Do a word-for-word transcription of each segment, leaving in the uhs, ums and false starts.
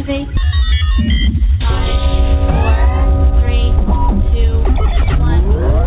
Activate. Five, four, three, two, one.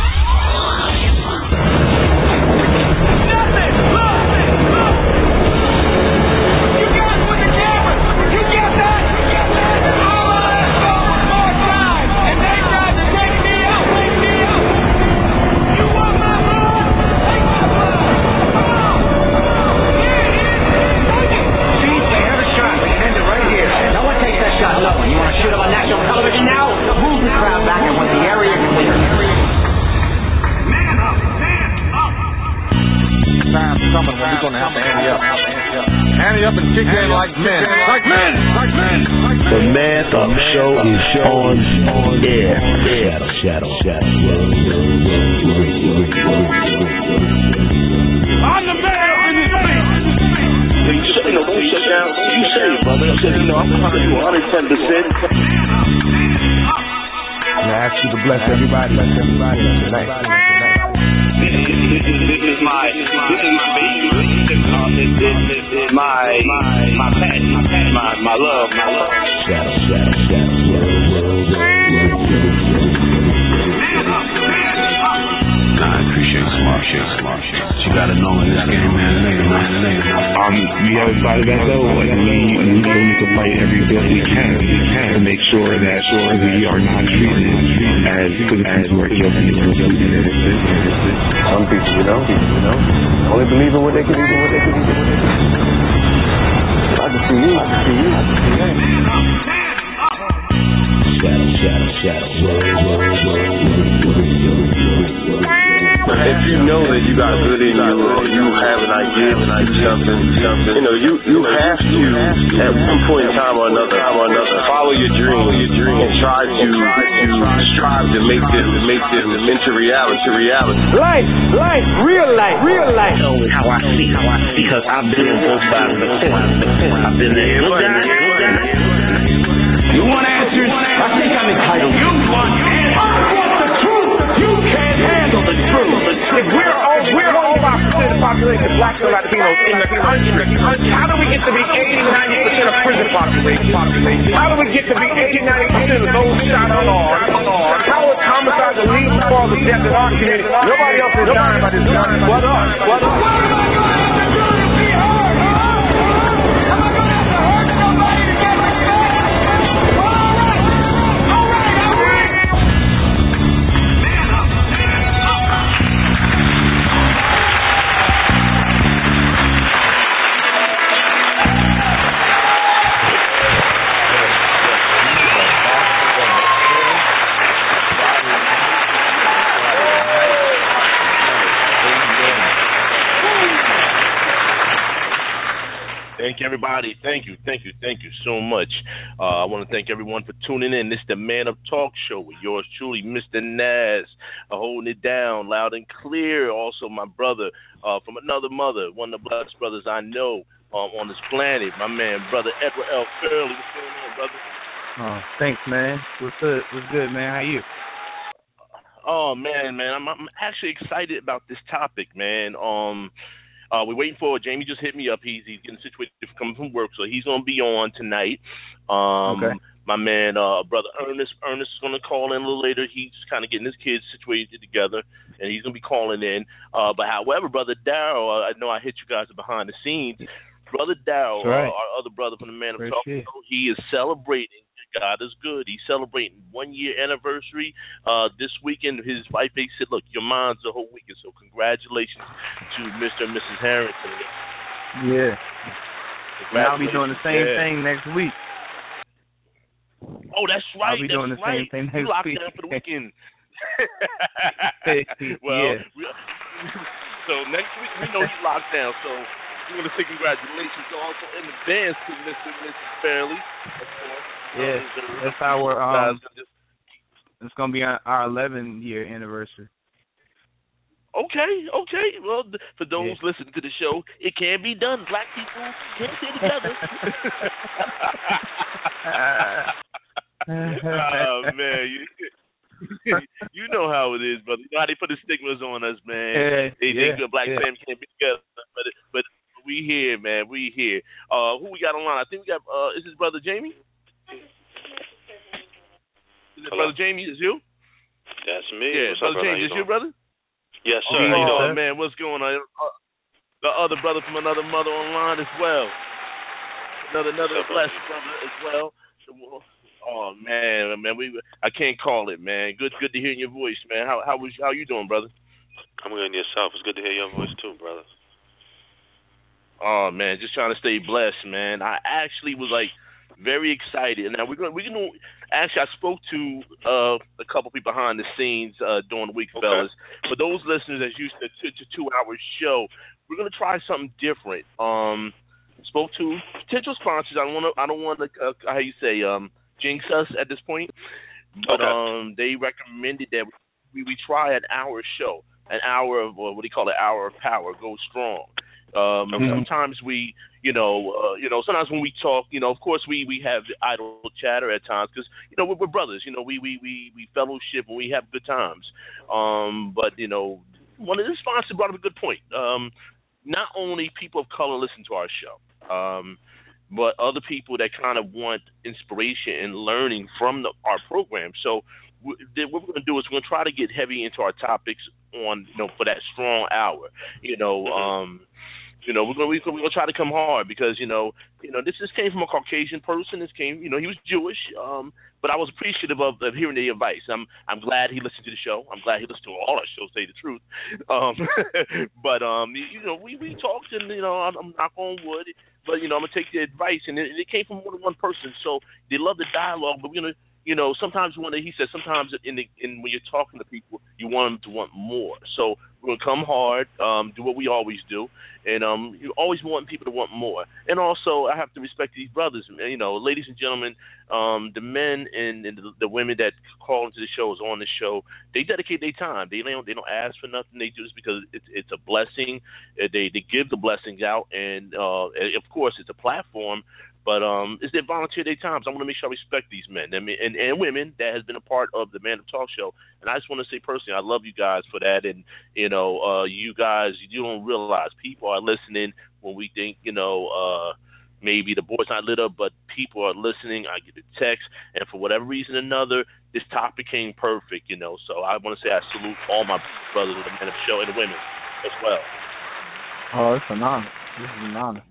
Everybody, thank you, thank you, thank you so much. Uh, I want to thank everyone for tuning in. This is the Man Up Talk Show with yours truly, Mister Naz, uh, holding it down loud and clear. Also, my brother uh, from another mother, one of the bloodest brothers I know um, on this planet, my man, brother Edward L. Fairley. What's going on, brother? Oh, thanks, man. What's good? What's good, man? How you? Oh man, man, I'm, I'm actually excited about this topic, man. Um. Uh, we're waiting for Jamie. Just hit me up. He's he's getting situated for coming from work, so he's gonna be on tonight. Um, okay. My man, uh, brother Ernest. Ernest is gonna call in a little later. He's kind of getting his kids situated together, and he's gonna be calling in. Uh, but however, brother Darryl, uh, I know I hit you guys behind the scenes. Brother Darryl, right. uh, our other brother from the Man of Talk, shit. he is celebrating. God is good. He's celebrating one year anniversary uh, this weekend. His wife they said, "Look, your mind's the whole weekend." So congratulations to Mister and Missus Harrington. Yeah. I'll be doing the same yeah. thing next week. Oh, that's right. I'll be that's doing the right. same thing next you locked week. down for the weekend. well, yeah. we, so next week we know you locked down. So we want to say congratulations also in advance to Mister and Missus Fairley, of course. Yeah, that's our, um, it's going to be our eleven year anniversary. Okay, okay. Well, for those yeah. listening to the show, it can be done. Black people can stay together. Oh, man. You, you know how it is, brother. You know how they put the stigmas on us, man. Yeah, they yeah, think a black yeah. family can't be together. But, but we here, here, man. We here. Uh, who we got online? I think we got. Uh, is his brother Jamie? Is it Hello? brother Jamie? Is you? That's me. Yeah, What's brother up, brother? Jamie. Is your brother? Yes, sir. Oh, How you doing? man, what's going on? Uh, the other brother from another mother online as well. Another another What's up, blessed brother as well. Oh man, man, we I can't call it, man. Good, good to hear your voice, man. How how was how you doing, brother? I'm good and yourself. It's good to hear your voice too, brother. Oh man, just trying to stay blessed, man. I actually was like very excited. Now we're gonna we're gonna actually I spoke to uh, a couple people behind the scenes uh, during the week, Okay. fellas. For those listeners that's used to to, to two hour show, we're gonna try something different. Um, spoke to potential sponsors. I don't want to I don't want to uh, how you say um. jinx us at this point, but Okay. um, they recommended that we, we try an hour show, an hour of or what do you call it, hour of power, go strong. Um, Okay. Sometimes we, you know, uh, you know, sometimes when we talk, you know, of course we, we have idle chatter at times because you know we're, we're brothers, you know, we, we we we fellowship and we have good times. Um, but you know, one of the sponsors brought up a good point. Um, not only people of color listen to our show. Um, but other people that kind of want inspiration and learning from the, our program. So we, what we're going to do is we're going to try to get heavy into our topics on, you know, for that strong hour. You know, um, you know, we're going we're going to try to come hard because, you know, you know, this this came from a Caucasian person. This came, you know, he was Jewish, um, but I was appreciative of, of hearing the advice. I'm I'm glad he listened to the show. I'm glad he listened to all our shows, to say the truth. Um, but um, you know, we we talked and you know, I'm, I'm knock on wood. But, you know, I'm going to take the advice, and it, it came from more than one person. So they love the dialogue, but we're going to, you know, sometimes when he said sometimes in the in when you're talking to people, you want them to want more. So we're going to come hard, um, do what we always do, and um, you always want people to want more. And also, I have to respect these brothers. You know, ladies and gentlemen, um, the men and, and the, the women that call into the shows, on the show, they dedicate their time. They don't they don't ask for nothing. They do this because it's it's a blessing. They they give the blessings out, and uh, of course, it's a platform. But um, it's their volunteer day times. I want to make sure I respect these men and, and and women that has been a part of the Man of Talk show. And I just want to say personally, I love you guys for that. And you know, uh, you guys, you don't realize people are listening when we think, you know, uh, maybe the board's not lit up, but people are listening. I get a text, and for whatever reason or another, this topic came perfect. You know, so I want to say I salute all my brothers of the Man of Show and the women as well. Oh, it's an honor. This is an honor.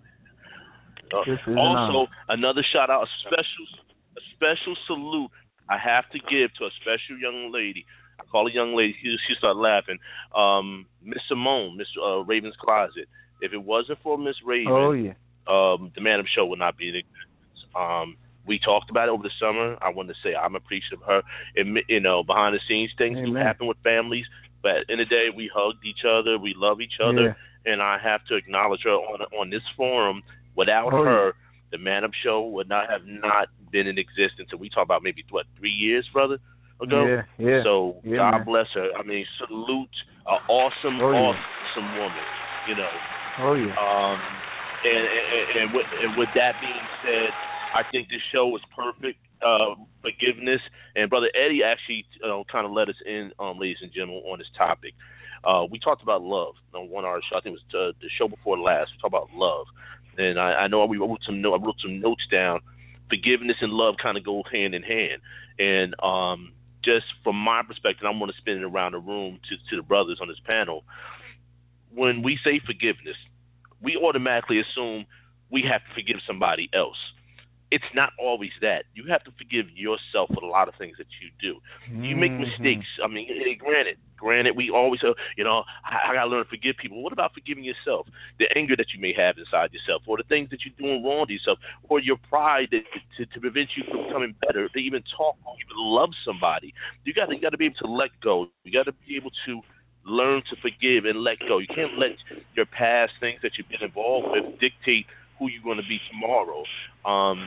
Uh, also, another shout out, a special, a special salute I have to give to a special young lady. I call her young lady. She, she started laughing. Um, Miss Simone, Miss uh, Raven's Closet. If it wasn't for Miss Raven, oh yeah, um, the Man of Show would not be in existence. Um, we talked about it over the summer. I want to say I'm appreciative of her. It, you know, behind the scenes things Amen. do happen with families, but in the day we hugged each other, we love each other, yeah. and I have to acknowledge her on on this forum. Without oh, her, yeah. the Man Up Show would not have not been in existence. And we talk about maybe what three years, brother, ago. Yeah, yeah. So yeah, God man. bless her. I mean, salute an awesome, oh, yeah. awesome woman. You know. Oh yeah. Um, and and, and, with, and with that being said, I think this show was perfect. Uh, forgiveness, and Brother Eddie actually uh, kind of let us in, um, ladies and gentlemen, on this topic. Uh, we talked about love on one hour show. I think it was uh, the show before last. We talked about love. And I, I know we wrote some note, I wrote some notes down. Forgiveness and love kind of go hand in hand. And um, just from my perspective, I'm going to spin it around the room to, to the brothers on this panel. When we say forgiveness, we automatically assume we have to forgive somebody else. It's not always that. You have to forgive yourself for a lot of things that you do. You make mm-hmm. mistakes. I mean, granted, granted, we always say, you know, I, I got to learn to forgive people. What about forgiving yourself? The anger that you may have inside yourself, or the things that you're doing wrong to yourself, or your pride that, to, to prevent you from becoming better, to even talk or even love somebody. You got to, you got to be able to let go. You got to be able to learn to forgive and let go. You can't let your past things that you've been involved with dictate who you're going to be tomorrow. Um,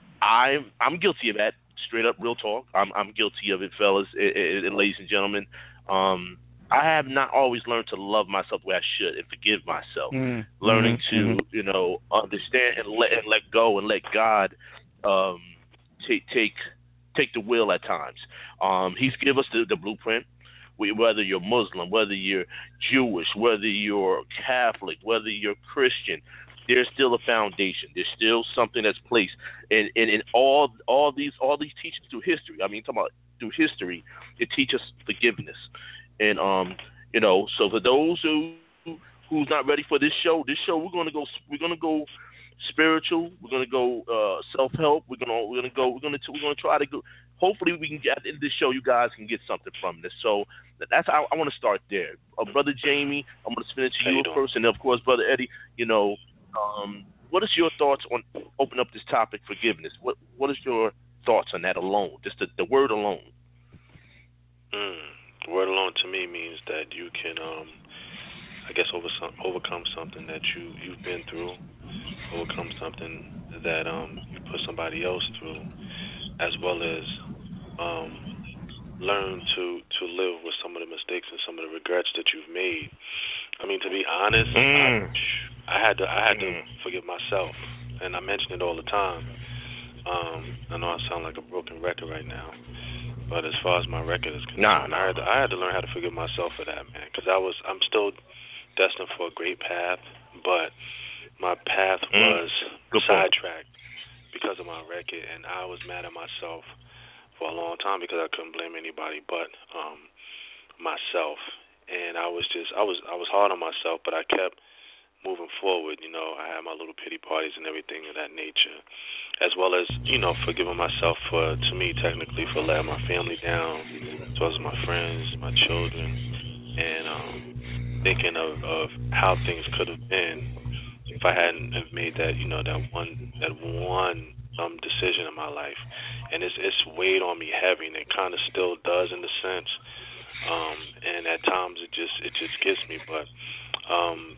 I'm I'm guilty of that. Straight up, real talk. I'm I'm guilty of it, fellas and, and ladies and gentlemen. Um, I have not always learned to love myself the way I should and forgive myself. Mm-hmm. Learning mm-hmm. to you know understand and let and let go and let God um, take take take the wheel at times. Um, he's give us the, the blueprint. We, whether you're Muslim, whether you're Jewish, whether you're Catholic, whether you're Christian, there's still a foundation. There's still something that's placed, and and, and all all these all these teachings through history. I mean, talking about through history, it teaches forgiveness, and um, you know, so for those who who's not ready for this show, this show we're gonna go we're gonna go spiritual. We're gonna go uh, self help. We're gonna we're gonna go we're gonna we're gonna try to go. Hopefully, we can get at the end of the show. You guys can get something from this. So that's how I want to start there. Uh, Brother Jamie, I'm going to spin it to you, you first, and of course, Brother Eddie. You know, um, what is your thoughts on opening up this topic, forgiveness? What What is your thoughts on that alone? Just the, the word alone. Mm, the word alone to me means that you can, um, I guess, over some, overcome something that you you've been through, overcome something that um, you put somebody else through, as well as um, learn to, to live with some of the mistakes and some of the regrets that you've made. I mean, to be honest, mm. I, I had to I had mm. to forgive myself, and I mention it all the time. Um, I know I sound like a broken record right now, but as far as my record is concerned, nah, I had to, I had to learn how to forgive myself for that, man, because I was I'm still destined for a great path, but my path mm. was Good sidetracked. Point. Because of my record, and I was mad at myself for a long time because I couldn't blame anybody but um, myself. And I was just, I was, I was hard on myself, but I kept moving forward. You know, I had my little pity parties and everything of that nature, as well as, you know, forgiving myself for, to me, technically, for letting my family down, as well as my friends, my children, and um, thinking of, of how things could have been if I hadn't have made that, you know, that one that one um, decision in my life. And it's it's weighed on me heavy, and it kind of still does in a sense. Um, and at times it just it just gets me. But um,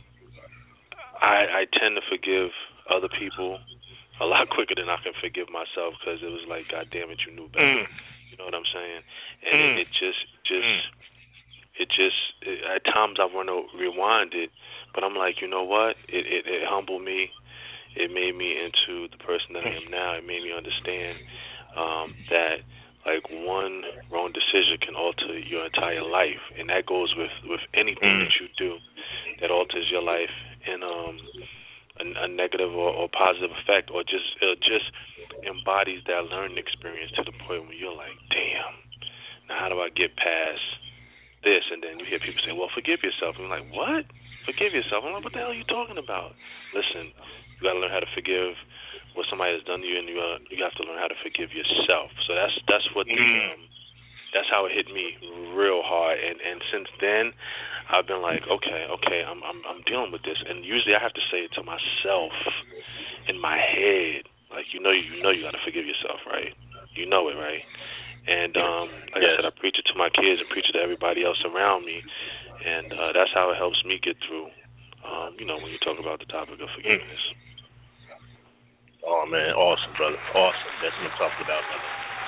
I, I tend to forgive other people a lot quicker than I can forgive myself, because it was like, God damn it, you knew better. Mm. You know what I'm saying? And mm. it, it just just mm. it just it, at times I want to rewind it. But I'm like, you know what? It, it it humbled me. It made me into the person that I am now. It made me understand um, that, like, one wrong decision can alter your entire life, and that goes with, with anything mm. that you do that alters your life in um, a, a negative or, or positive effect, or just it just embodies that learning experience to the point where you're like, damn, now how do I get past this? And then you hear people say, well, forgive yourself. And I'm like, what? Forgive yourself. I'm like, what the hell are you talking about? Listen, you got to learn how to forgive what somebody has done to you, and you uh, you have to learn how to forgive yourself. So that's that's what the um, that's how it hit me real hard. And, and since then, I've been like, okay, okay, I'm I'm I'm dealing with this. And usually I have to say it to myself in my head, like, you know, you know, you got to forgive yourself, right? You know it, right? And um, like yes. I said, I preach it to my kids and preach it to everybody else around me. And uh, that's how it helps me get through, um, you know, when you talk about the topic of forgiveness. Oh, man, awesome, brother. Awesome. That's what I'm talking about, brother.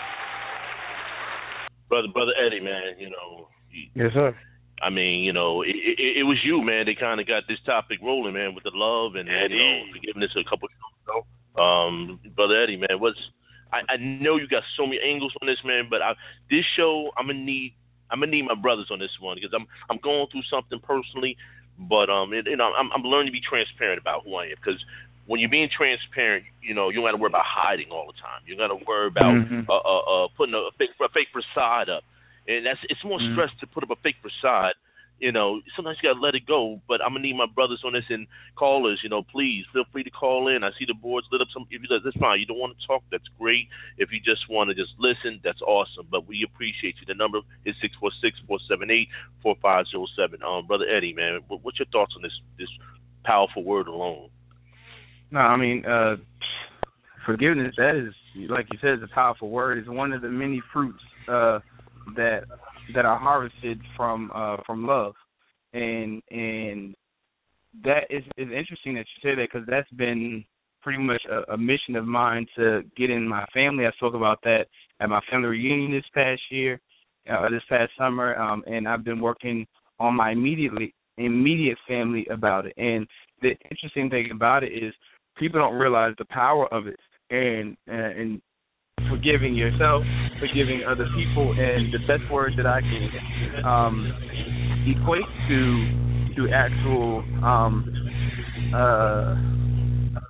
Brother, brother Eddie, man, you know. He, yes, sir. I mean, you know, it, it, it was you, man, that kind of got this topic rolling, man, with the love and, Eddie. you know, forgiveness a couple of years ago. Um, brother Eddie, man, what's, I, I know you got so many angles on this, man, but I, this show, I'm going to need, I'm gonna need my brothers on this one, because I'm I'm going through something personally, but um, it, you know, I'm I'm learning to be transparent about who I am, because when you're being transparent, you know, you don't got to worry about hiding all the time. You got to worry about mm-hmm. uh, uh, uh, putting a, a fake a fake facade up, and that's it's more mm-hmm. stress to put up a fake facade. You know, sometimes you got to let it go. But I'm gonna need my brothers on this, and callers, you know, please feel free to call in. I see the boards lit up. Some if you that's fine. You don't want to talk, that's great. If you just want to just listen, that's awesome. But we appreciate you. The number is six four six, four seven eight, four five zero seven. Um, brother Eddie, man, what, what's your thoughts on this this powerful word alone? No, I mean, uh, forgiveness. That is, like you said, is a powerful word. It's one of the many fruits uh, that. that are harvested from uh, from love, and and that is, is interesting that you say that, because that's been pretty much a, a mission of mine to get in my family. I spoke about that at my family reunion this past year, uh, this past summer, um, and I've been working on my immediately immediate family about it. And the interesting thing about it is people don't realize the power of it, and uh, and forgiving yourself, forgiving other people, and the best word that I can um, equate to to actual um, uh,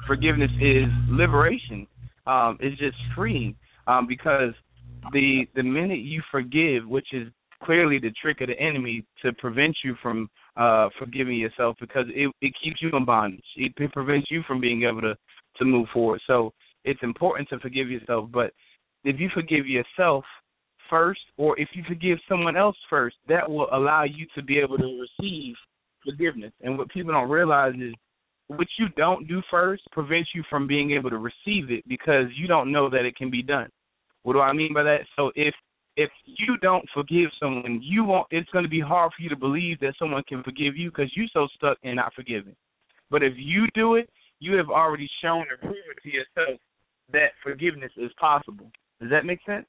forgiveness is liberation. Um, it's just freeing um, because the the minute you forgive, which is clearly the trick of the enemy to prevent you from uh, forgiving yourself, because it, it keeps you in bondage. It, it prevents you from being able to, to move forward. So it's important to forgive yourself. But if you forgive yourself first, or if you forgive someone else first, that will allow you to be able to receive forgiveness. And what people don't realize is what you don't do first prevents you from being able to receive it, because you don't know that it can be done. What do I mean by that? So if if you don't forgive someone, you won't. It's going to be hard for you to believe that someone can forgive you because you're so stuck in not forgiving. But if you do it, you have already shown and proven to yourself that forgiveness is possible. Does that make sense?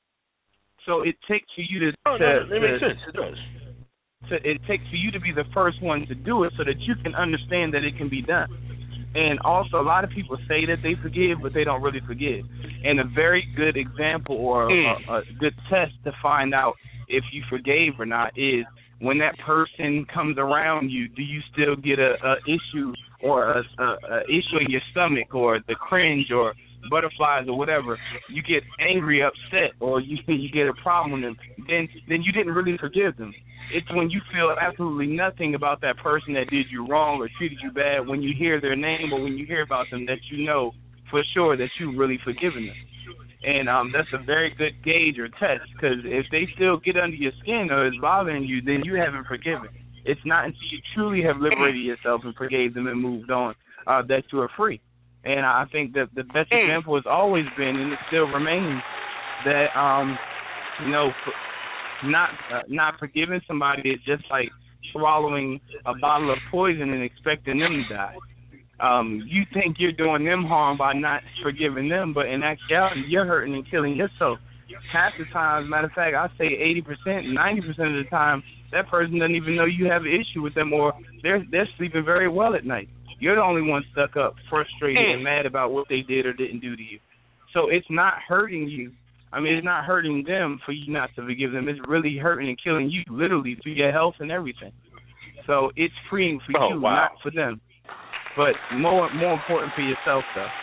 So it takes for you to. Oh, to, no, it to, makes sense. It does. To, it takes for you to be the first one to do it so that you can understand that it can be done. And also, a lot of people say that they forgive, but they don't really forgive. And a very good example or mm. a, a good test to find out if you forgave or not is when that person comes around you, do you still get a, a issue or a, a, a issue in your stomach or the cringe or butterflies or whatever? You get angry, upset, or you you get a problem with them. Then then you didn't really forgive them. It's when you feel absolutely nothing about that person that did you wrong or treated you bad, when you hear their name or when you hear about them, that you know for sure that you've really forgiven them. And um, that's a very good gauge or test, because if they still get under your skin or is bothering you, then you haven't forgiven. It's not until you truly have liberated yourself and forgave them and moved on uh, that you are free. And I think that the best example has always been, and it still remains, that, um, you know, for, Not uh, not forgiving somebody is just like swallowing a bottle of poison and expecting them to die. Um, you think you're doing them harm by not forgiving them, but in actuality, you're hurting and killing yourself. Half the time, as a matter of fact, I say eighty percent, ninety percent of the time, that person doesn't even know you have an issue with them, or they're they're sleeping very well at night. You're the only one stuck up, frustrated, and mad about what they did or didn't do to you. So it's not hurting you. I mean, it's not hurting them for you not to forgive them. It's really hurting and killing you, literally, through your health and everything. So it's freeing for oh, you, wow. not for them. But more more important for yourself, though.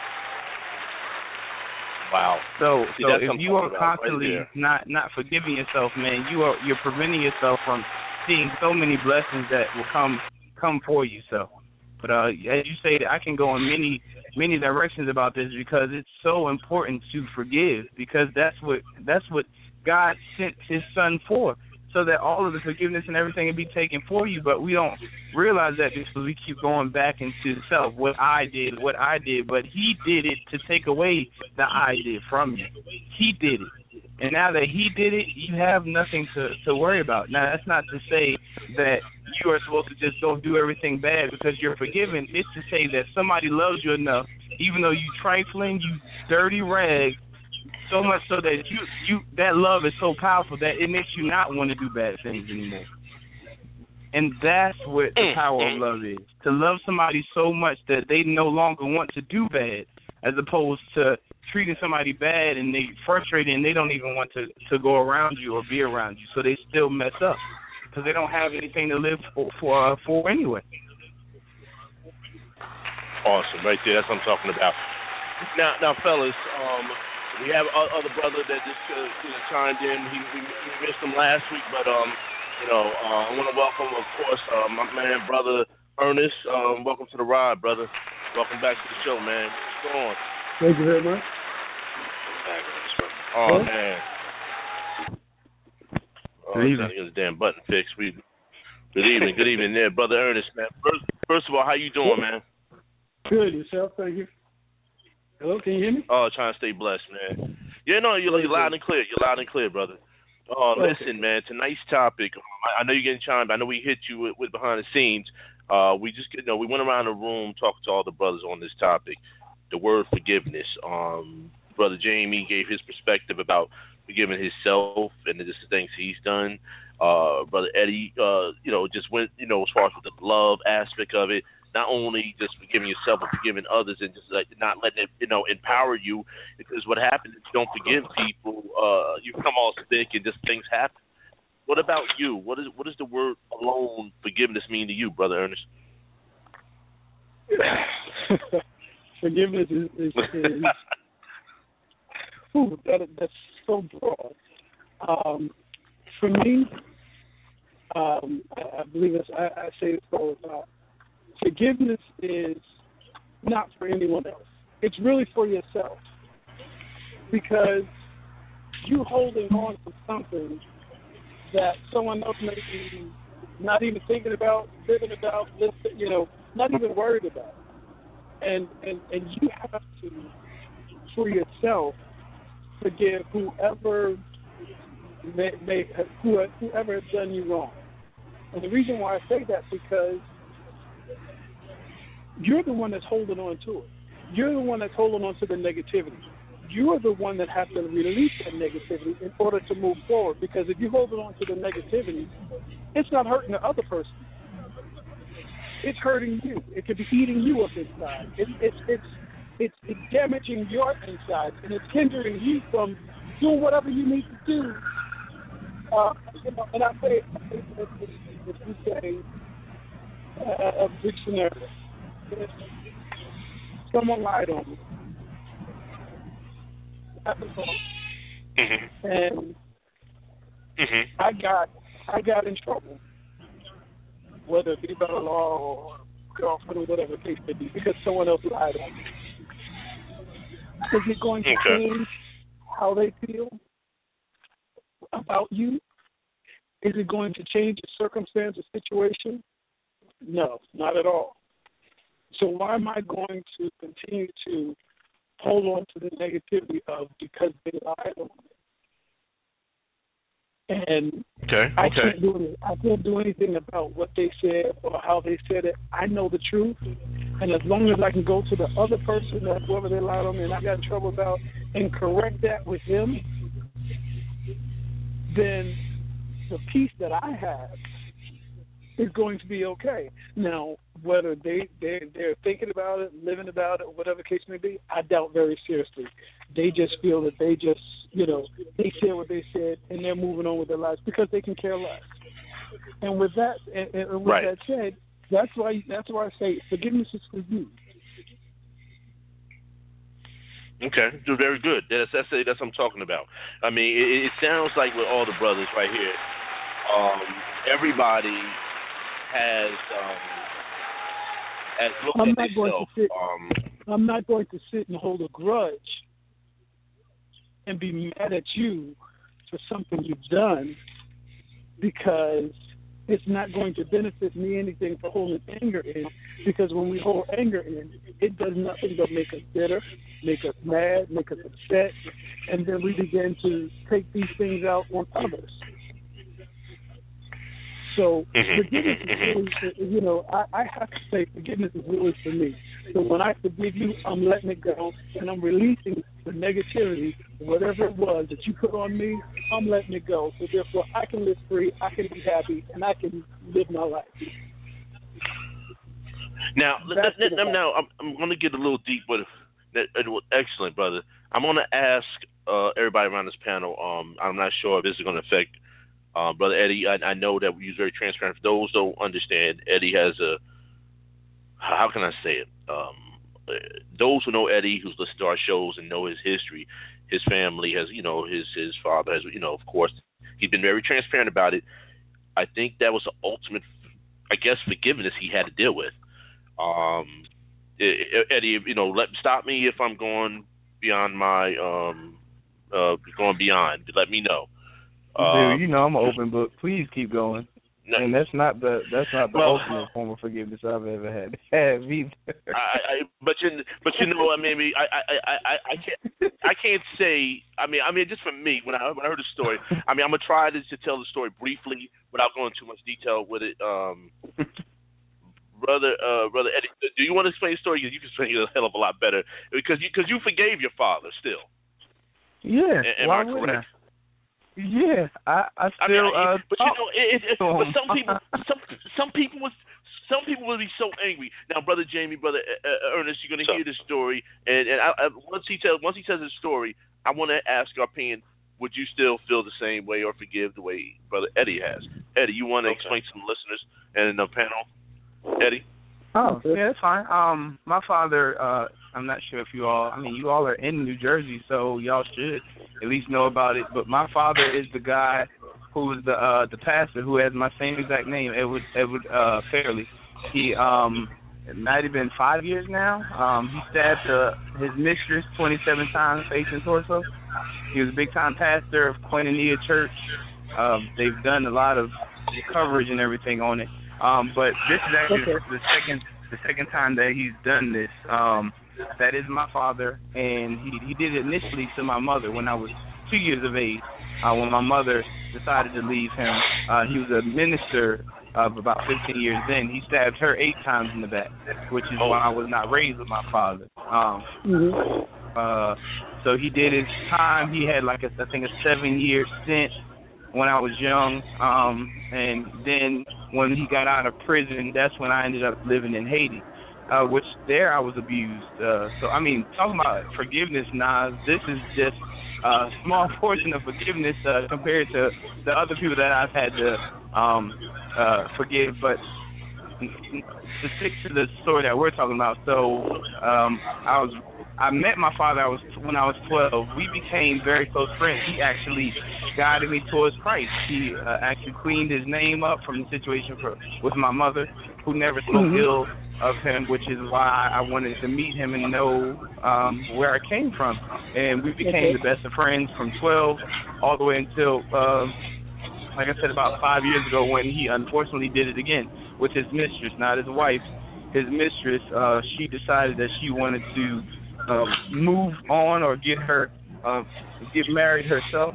Wow. So, See, so if you are right constantly there. not, not forgiving yourself, man, you are you're preventing yourself from seeing so many blessings that will come come for you. So, but uh, as you say, I can go in many many directions about this, because it's so important to forgive, because that's what that's what God sent His Son for, so that all of the forgiveness and everything will be taken for you. But we don't realize that because we keep going back into self, what I did, what I did. But He did it to take away the I did from you. He did it. And now that He did it, you have nothing to, to worry about. Now, that's not to say that you are supposed to just go do everything bad because you're forgiven. It's to say that somebody loves you enough, even though you trifling, you dirty rag, so much so that you, you that love is so powerful that it makes you not want to do bad things anymore. And that's what the power of love is, to love somebody so much that they no longer want to do bad, as opposed to treating somebody bad and they frustrated and they don't even want to, to go around you or be around you, so they still mess up because they don't have anything to live for for, uh, for anyway. Awesome, right there. That's what I'm talking about. Now, now, fellas, um, we have other brother that just uh, you know, chimed in. He, we, we missed him last week, but um, you know, uh, I want to welcome, of course, uh, my man, brother Ernest. Um, welcome to the ride, brother. Welcome back to the show, man. What's going on? Thank you very much. Oh, huh? man. Oh, good I'm evening. trying to get this damn button fixed. We, good evening. Good evening there, brother Ernest, man. First, first of all, how you doing, man? Good. Yourself? Thank you. Hello, can you hear me? Oh, trying to stay blessed, man. Yeah, no, you're, you're loud and clear. You're loud and clear, brother. Oh, okay. Listen, man, tonight's topic, I, I know you're getting chimed. I know we hit you with, with behind the scenes. Uh, we just, you know, we went around the room, talked to all the brothers on this topic, the word forgiveness. Um, Brother Jamie gave his perspective about forgiving himself and the just things he's done. Uh, Brother Eddie, uh, you know, just went, you know, as far as the love aspect of it, not only just forgiving yourself, but forgiving others, and just like not letting it, you know, empower you. Because what happens if you don't forgive people, uh, you become all sick and just things happen. What about you? What is what does the word alone forgiveness mean to you, Brother Ernest? Forgiveness is, is, is ooh, that, that's so broad. Um, for me, um, I, I believe it's, I, I say this all the time. Forgiveness is not for anyone else. It's really for yourself. Because you holding on to something that someone else may be not even thinking about, living about, you know, not even worried about. And, and, and you have to, for yourself, forgive whoever may, may whoever has done you wrong. And the reason why I say that is because you're the one that's holding on to it. You're the one that's holding on to the negativity. You're the one that has to release that negativity in order to move forward. Because if you're holding on to the negativity, it's not hurting the other person. It's hurting you. It could be eating you up inside. It's it's it's it's, it's damaging your insides, and it's hindering you from doing whatever you need to do. Uh, you know, and I say, if, if, if you say uh, a big scenario, if someone lied on me, mm-hmm. and mm-hmm. I got I got in trouble, whether it be by the law or girlfriend or whatever the case may be, because someone else lied on me. Is it going to okay. change how they feel about you? Is it going to change the circumstance or situation? No, not at all. So why am I going to continue to hold on to the negativity of because they lied on me? And okay, I okay. can't do it. I can't do anything about what they said or how they said it. I know the truth, and as long as I can go to the other person, that whoever they lied on me, and I got in trouble about, and correct that with him, then the peace that I have is going to be okay. Now, whether they they're, they're thinking about it, living about it, whatever the case may be, I doubt very seriously. They just feel that they just, you know, they said what they said, and they're moving on with their lives because they can care less. And with that, and, and with right. that said, that's why that's why I say forgiveness is for you. Okay, so very good. That's that's that's what I'm talking about. I mean, it, it sounds like with all the brothers right here, um, everybody has um, has looked I'm at not going themselves. to sit. Um, I'm not going to sit and hold a grudge and be mad at you for something you've done, because it's not going to benefit me anything for holding anger in, because when we hold anger in, it does nothing but make us bitter, make us mad, make us upset, and then we begin to take these things out on others. So forgiveness is really, you know, I, I have to say forgiveness is really for me. So when I forgive you, I'm letting it go, and I'm releasing the negativity, whatever it was that you put on me, I'm letting it go. So therefore, I can live free, I can be happy, and I can live my life. Now, let, let, let, now I'm, I'm going to get a little deep with it. Excellent, brother. I'm going to ask uh, everybody around this panel. Um, I'm not sure if this is going to affect uh, Brother Eddie. I, I know that we use very transparent. For those who don't understand, Eddie has a, how can I say it? Um, those who know Eddie, who's listened to our shows and know his history, his family has, you know, his his father has, you know, of course, he's been very transparent about it. I think that was the ultimate, I guess, forgiveness he had to deal with. Um, Eddie, you know, let stop me if I'm going beyond my um, uh, going beyond. Let me know. Um, Dude, you know I'm an open book. Please keep going. No, and that's not the that's not the well, ultimate form of forgiveness I've ever had to have either. I, I, but you but you know, I mean, I I, I, I can't I can't say. I mean, I mean, just for me, when I when I heard the story, I mean, I'm gonna try to, to tell the story briefly without going too much detail with it. Um, brother, uh, brother Eddie, do you want to explain the story? You can explain it a hell of a lot better because you because you forgave your father still. Yeah, am why I correct? I? Yeah, I, I still. I mean, I, uh, but you know, it, it, it, but some people, some some people was, some people will be so angry. Now, brother Jamie, brother uh, Ernest, you're gonna so, hear this story, and and I, I, once he tells once he tells his story, I want to ask your opinion. Would you still feel the same way or forgive the way brother Eddie has? Eddie, you want to okay. explain to the listeners and the panel, Eddie? Oh, yeah, that's fine. Um, my father, uh, I'm not sure if you all, I mean, you all are in New Jersey, so y'all should at least know about it. But my father is the guy who is the uh, the pastor who has my same exact name, Edward Edward uh, Fairley. He um, it might have been five years now. Um, he stabbed uh, his mistress twenty-seven times, face and torso. He was a big time pastor of Koinonia Church. Um, they've done a lot of coverage and everything on it. Um, but this is actually Okay. the second the second time that he's done this. Um, that is my father, and he he did it initially to my mother when I was two years of age. Uh, when my mother decided to leave him, uh, he was a minister of about fifteen years. Then he stabbed her eight times in the back, which is why I was not raised with my father. Um, Mhm. uh, so he did his time. He had like a, I think a seven year stint when I was young, um, and then when he got out of prison, that's when I ended up living in Haiti, uh, which there I was abused. Uh, so, I mean, talking about forgiveness, Nas, this is just a small portion of forgiveness uh, compared to the other people that I've had to um, uh, forgive. But to stick to the story that we're talking about, so um, I was I met my father I was when I was twelve. We became very close friends. He actually guided me towards Christ. He uh, actually cleaned his name up from the situation for, with my mother, who never spoke Mhm. ill of him, which is why I wanted to meet him and know um, where I came from. And we became Okay. the best of friends from twelve all the way until, um, like I said, about five years ago when he unfortunately did it again with his mistress, not his wife. His mistress, uh, she decided that she wanted to uh, move on or get her uh, get married herself,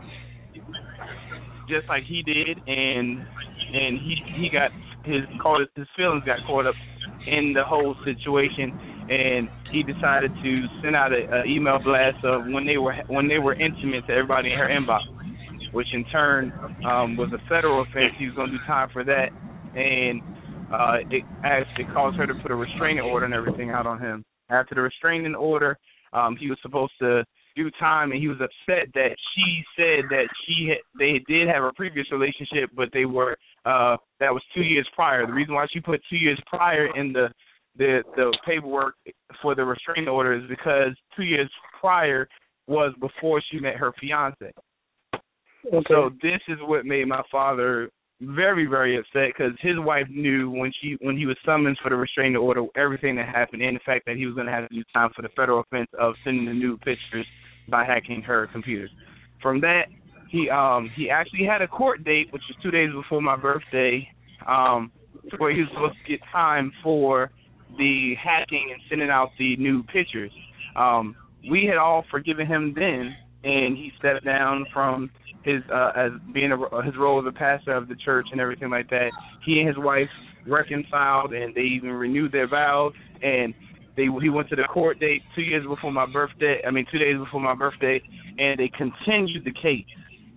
just like he did, and and he he got his caught his feelings got caught up in the whole situation, and he decided to send out a, a email blast of when they were when they were intimate to everybody in her inbox, which in turn um, was a federal offense. He was going to do time for that, and uh, it actually caused her to put a restraining order and everything out on him. After the restraining order, um, he was supposed to do time, and he was upset that she said that she had, they did have a previous relationship, but they were uh, that was two years prior. The reason why she put two years prior in the the, the paperwork for the restraining order is because two years prior was before she met her fiance. Okay. So this is what made my father very, very upset, because his wife knew when she when he was summoned for the restraining order everything that happened, and the fact that he was going to have to do time for the federal offense of sending the nude pictures by hacking her computer. From that, he um he actually had a court date, which was two days before my birthday, um, where he was supposed to get time for the hacking and sending out the nude pictures. Um, we had all forgiven him then, and he stepped down from his uh, as being a, his role as a pastor of the church and everything like that. He and his wife reconciled, and they even renewed their vows. And they he went to the court date two years before my birthday. I mean, two days before my birthday, and they continued the case.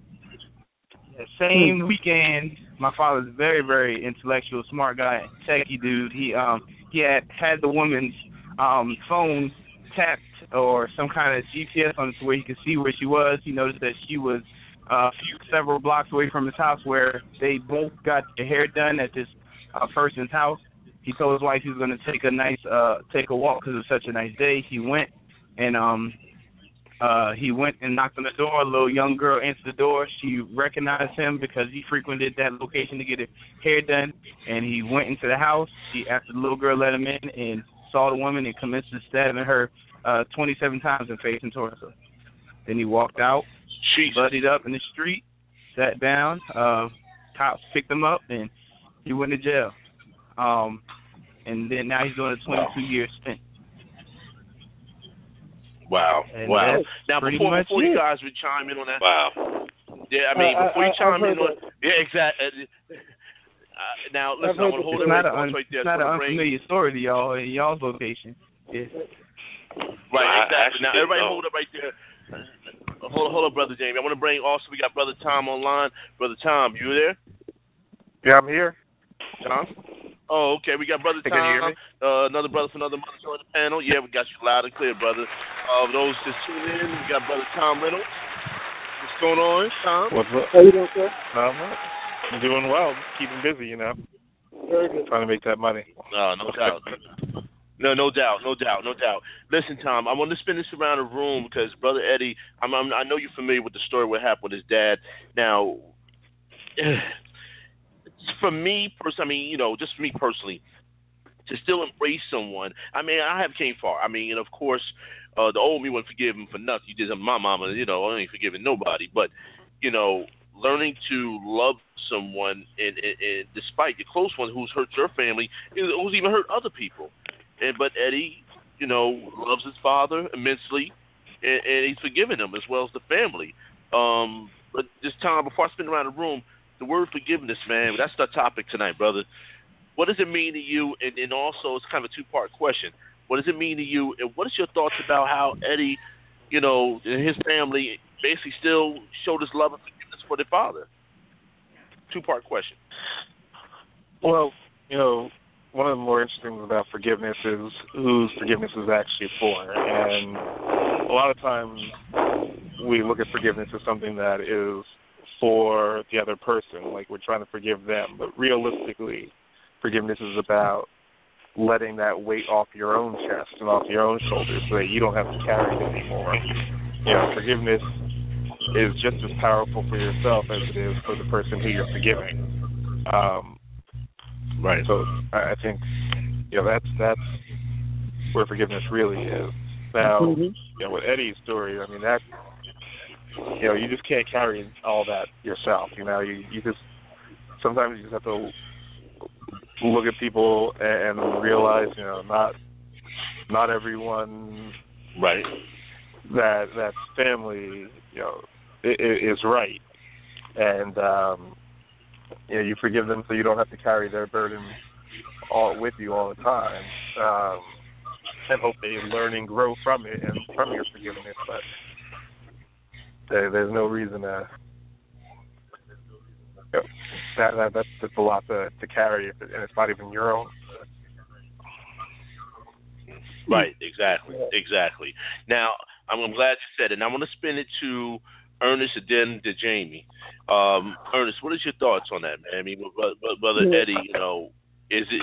The same weekend, my father's very, very intellectual, smart guy, techie dude. He um he had had the woman's um phone tapped or some kind of G P S on it to where he could see where she was. He noticed that she was uh, a few several blocks away from his house, where they both got their hair done at this uh, person's house. He told his wife he was going to take a nice uh take a walk because it was such a nice day. He went and um uh he went and knocked on the door. A little young girl answered the door. She recognized him because he frequented that location to get her hair done, and he went into the house. She after the little girl let him in and saw the woman and commenced to stabbing her uh twenty-seven times in face and torso. Then he walked out, Jesus. bloodied up in the street, sat down. Uh, cops picked him up, and he went to jail. Um, and then now he's doing a twenty-two year stint. Wow, And wow. that's Now, pretty before much before you it. guys would chime in on that, Wow. yeah, I mean, Uh, before I- you I- chime I've in on, heard yeah, exactly. Uh, now, I've listen, I heard want to hold It's it not, right, a un, right there. it's not an I wanna bring- unfamiliar story to y'all in y'all's location. Yes. Right, I exactly. actually Now, didn't everybody know. hold it right there. Uh, Hold, hold up, Brother Jamie. I want to bring also, we got Brother Tom online. Brother Tom, you there? Yeah, I'm here. Tom? Oh, okay. We got Brother Hey, Tom. can you hear me? Uh, another brother from another mother on the panel. Yeah, we got you loud and clear, brother. Uh, those just tune in, we got Brother Tom Reynolds. What's going on, Tom? What's up? How you doing, sir? Not much. I'm doing well. Keeping busy, you know. Very good. Trying to make that money. No, no doubt. No, no doubt, no doubt, no doubt. Listen, Tom, I want to spin this around the room because Brother Eddie, I'm, I'm, I know you're familiar with the story what happened with his dad. Now, for me personally, I mean, you know, just for me personally, to still embrace someone, I mean, I have came far. I mean, and of course, uh, the old me wouldn't forgive him for nothing. You did something to my mama, you know, I ain't forgiving nobody. But, you know, learning to love someone, and, and, and despite your close one who's hurt your family, who's even hurt other people. And but Eddie, you know, loves his father immensely, and, and he's forgiven him as well as the family. Um, but this time, before I spin around the room, the word forgiveness, man, that's the topic tonight, brother. What does it mean to you? And, and also, it's kind of a two-part question. What does it mean to you? And what is your thoughts about how Eddie, you know, and his family basically still showed his love and forgiveness for their father? Two-part question. Well, you know, one of the more interesting things about forgiveness is whose forgiveness is actually for. And a lot of times we look at forgiveness as something that is for the other person, like we're trying to forgive them. But realistically, forgiveness is about letting that weight off your own chest and off your own shoulders so that you don't have to carry it anymore. You know, forgiveness is just as powerful for yourself as it is for the person who you're forgiving. Um, Right. So I think, you know, that's that's where forgiveness really is. Now, mm-hmm. you know, with Eddie's story, I mean, that, you know, you just can't carry all that yourself. You know, you, you just, sometimes you just have to look at people and, and realize, you know, not not everyone right that that's family, you know, is right. And, um, you know, you forgive them so you don't have to carry their burden all with you all the time, um, and hope they learn and grow from it and from your forgiveness. But there, there's no reason to. You know, that, that that's just a lot to, to carry, and it's not even your own. Right. Exactly. Exactly. Now, I'm, I'm glad you said it. And I want to spin it to Ernest and then to Jamie. Um, Ernest, what is your thoughts on that, man? I mean, Brother yeah. Eddie, you know, is it?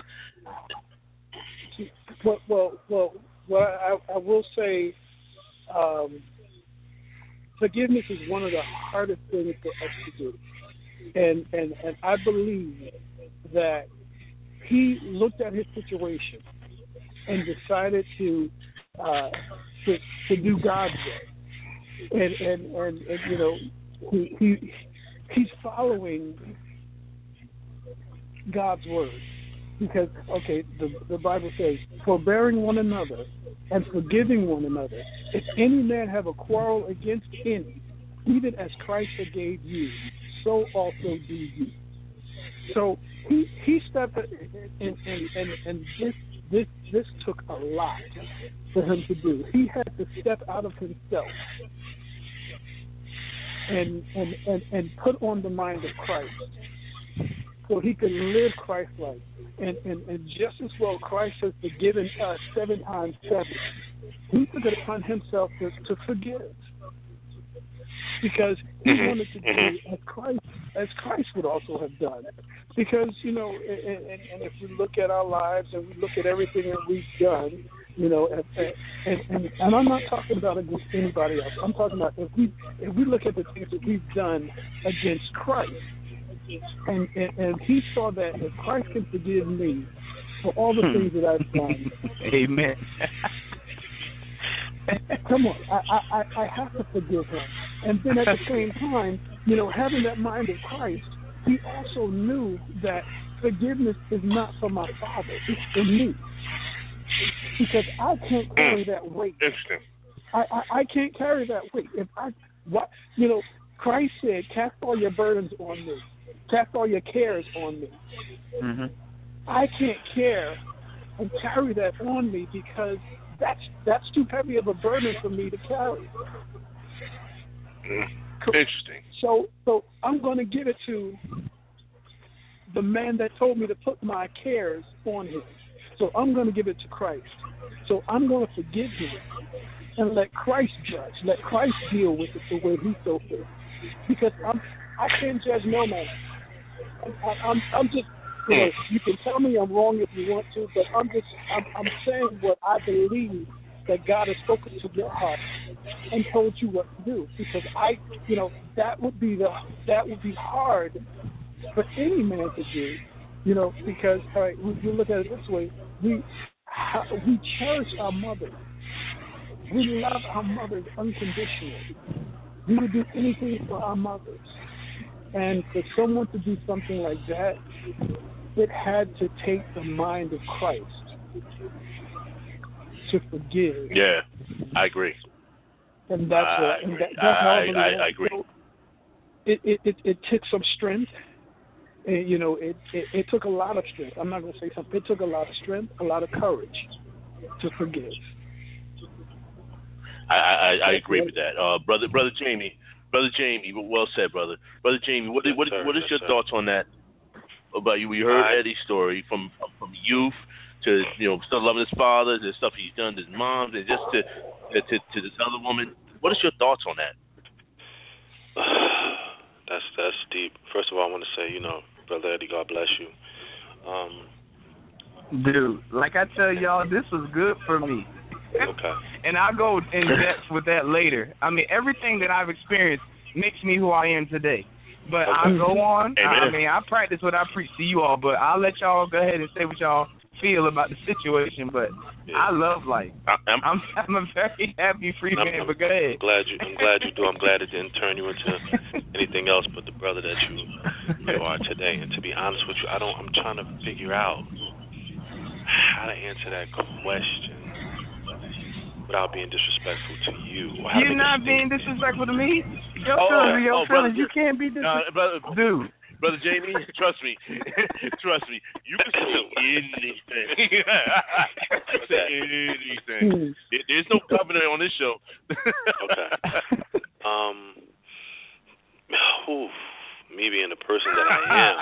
Well, well, well, well I, I will say, um, forgiveness is one of the hardest things for us to do, and and and I believe that he looked at his situation and decided to uh, to, to do God's way. And, and, and, and you know, he, he he's following God's word. Because, okay, the, the Bible says, forbearing one another and forgiving one another. If any man have a quarrel against any, even as Christ forgave you, so also do you. So he he stepped in, and, and, and, and this, this, this took a lot for him to do. He had to step out of himself and and, and, and put on the mind of Christ so he could live Christ-like. And, and, and just as well Christ has forgiven us seven times seven, he took it upon himself to, to forgive. Because he wanted to do as Christ, as Christ would also have done. Because, you know, and, and, and if we look at our lives and we look at everything that we've done, you know, and, and, and, and I'm not talking about against anybody else. I'm talking about if we if we look at the things that we've done against Christ, and, and, and he saw that if Christ can forgive me for all the things that I've done. Amen. Come on, I, I, I have to forgive him. And then at the same time, you know, having that mind of Christ, he also knew that forgiveness is not for my Father, it's for me. Because I can't carry that weight. Interesting. I, I, I can't carry that weight. If I, what, you know, Christ said, cast all your burdens on me. Cast all your cares on me. Mm-hmm. I can't care and carry that on me because that's that's too heavy of a burden for me to carry. Mm. Interesting. So so I'm going to give it to the man that told me to put my cares on him. So I'm going to give it to Christ. So I'm going to forgive him and let Christ judge. Let Christ deal with it the way he so feels. Because I'm I can't judge no man. I, I'm I'm just You know, you can tell me I'm wrong if you want to, but I'm just I'm, I'm saying what I believe that God has spoken to your heart and told you what to do. Because I, you know, that would be the that would be hard for any man to do. You know, because all right, we, we look at it this way: we we cherish our mothers, we love our mothers unconditionally. We would do anything for our mothers, and for someone to do something like that, it had to take the mind of Christ to forgive. Yeah, I agree. And that's I what, and agree. that, that's how I, I, believe I, it. I agree. So it, it, it, it took some strength. And, you know, it, it, it took a lot of strength. I'm not going to say something. It took a lot of strength, a lot of courage to forgive. I, I, I agree with that, uh, brother. Brother Jamie, brother Jamie, well said, brother. Brother Jamie, what Yes, what, sir. what is Yes, your sir. thoughts on that? About you, we heard I- Eddie's story from from youth to you know still loving his father, the stuff he's done to his mom, and just to to to this other woman. What is your thoughts on that? That's that's deep. First of all, I want to say, you know, Brother Eddie, God bless you. Um, Dude, like I tell y'all, this was good for me. okay. And I'll go in depth with that later. I mean, everything that I've experienced makes me who I am today. But Okay. I'll go on. Amen. I mean, I practice what I preach to you all, but I'll let y'all go ahead and say what y'all feel about the situation. But Yeah. I love life. I, I'm, I'm I'm a very happy free I'm, man, I'm but go ahead. glad you. I'm glad you do. I'm glad it didn't turn you into anything else but the brother that you you are today. And to be honest with you, I don't. I'm trying to figure out how to answer that question without being disrespectful to you. Or how to You're make not a being statement. disrespectful to me. Your Oh, feelings are your oh, brother, feelings. You can't be uh, disrespectful. brother, Dude. brother Jamie, trust me, trust me. You can say anything. Say anything. There- There's no covenant on this show. Okay. Um, oof, me being the person that I am,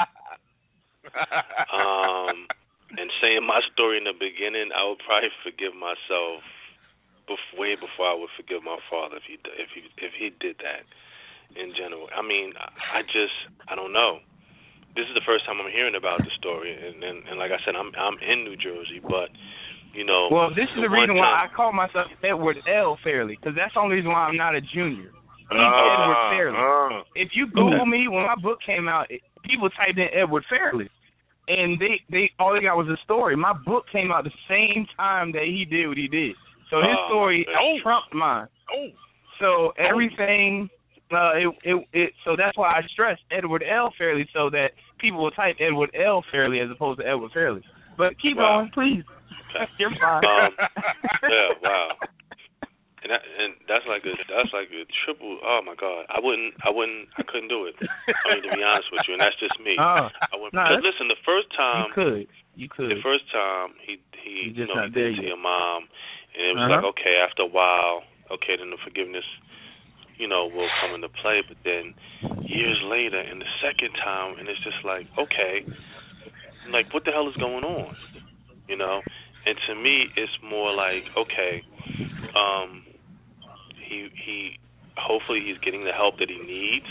um, and saying my story in the beginning, I would probably forgive myself bef- way before I would forgive my father if he d- if he if he did that. In general, I mean, I I just I don't know. This is the first time I'm hearing about the story, and and, and like I said, I'm I'm in New Jersey, but you know. Well, this is the one reason why I time- call myself Edward L. Fairley, because that's the only reason why I'm not a junior. He's Ah, Edward Fairley. ah. If you Google me, when my book came out, it, people typed in Edward Fairley, and they, they all they got was a story. My book came out the same time that he did what he did, so his Oh, story oh. trumped mine. Oh. So everything, uh, it, it it so that's why I stressed Edward L. Fairley, so that people will type Edward L. Fairley as opposed to Edward Fairley. But keep Wow. going, please. Okay. You're fine. Um, yeah, wow. And that, and that's like a that's like a triple. Oh my God, I wouldn't, I wouldn't, I couldn't do it. I mean, to be honest with you, and that's just me. Oh, I wouldn't, no, because that's- listen, the first You time, could, you could. the first time he he You're just you know not he there did it to yet. your mom, and it was Uh-huh. like, okay, after a while, okay, then the forgiveness, you know, will come into play. But then years later, and the second time, and it's just like, okay, like what the hell is going on, you know? And to me, it's more like, okay, um, he he, hopefully he's getting the help that he needs,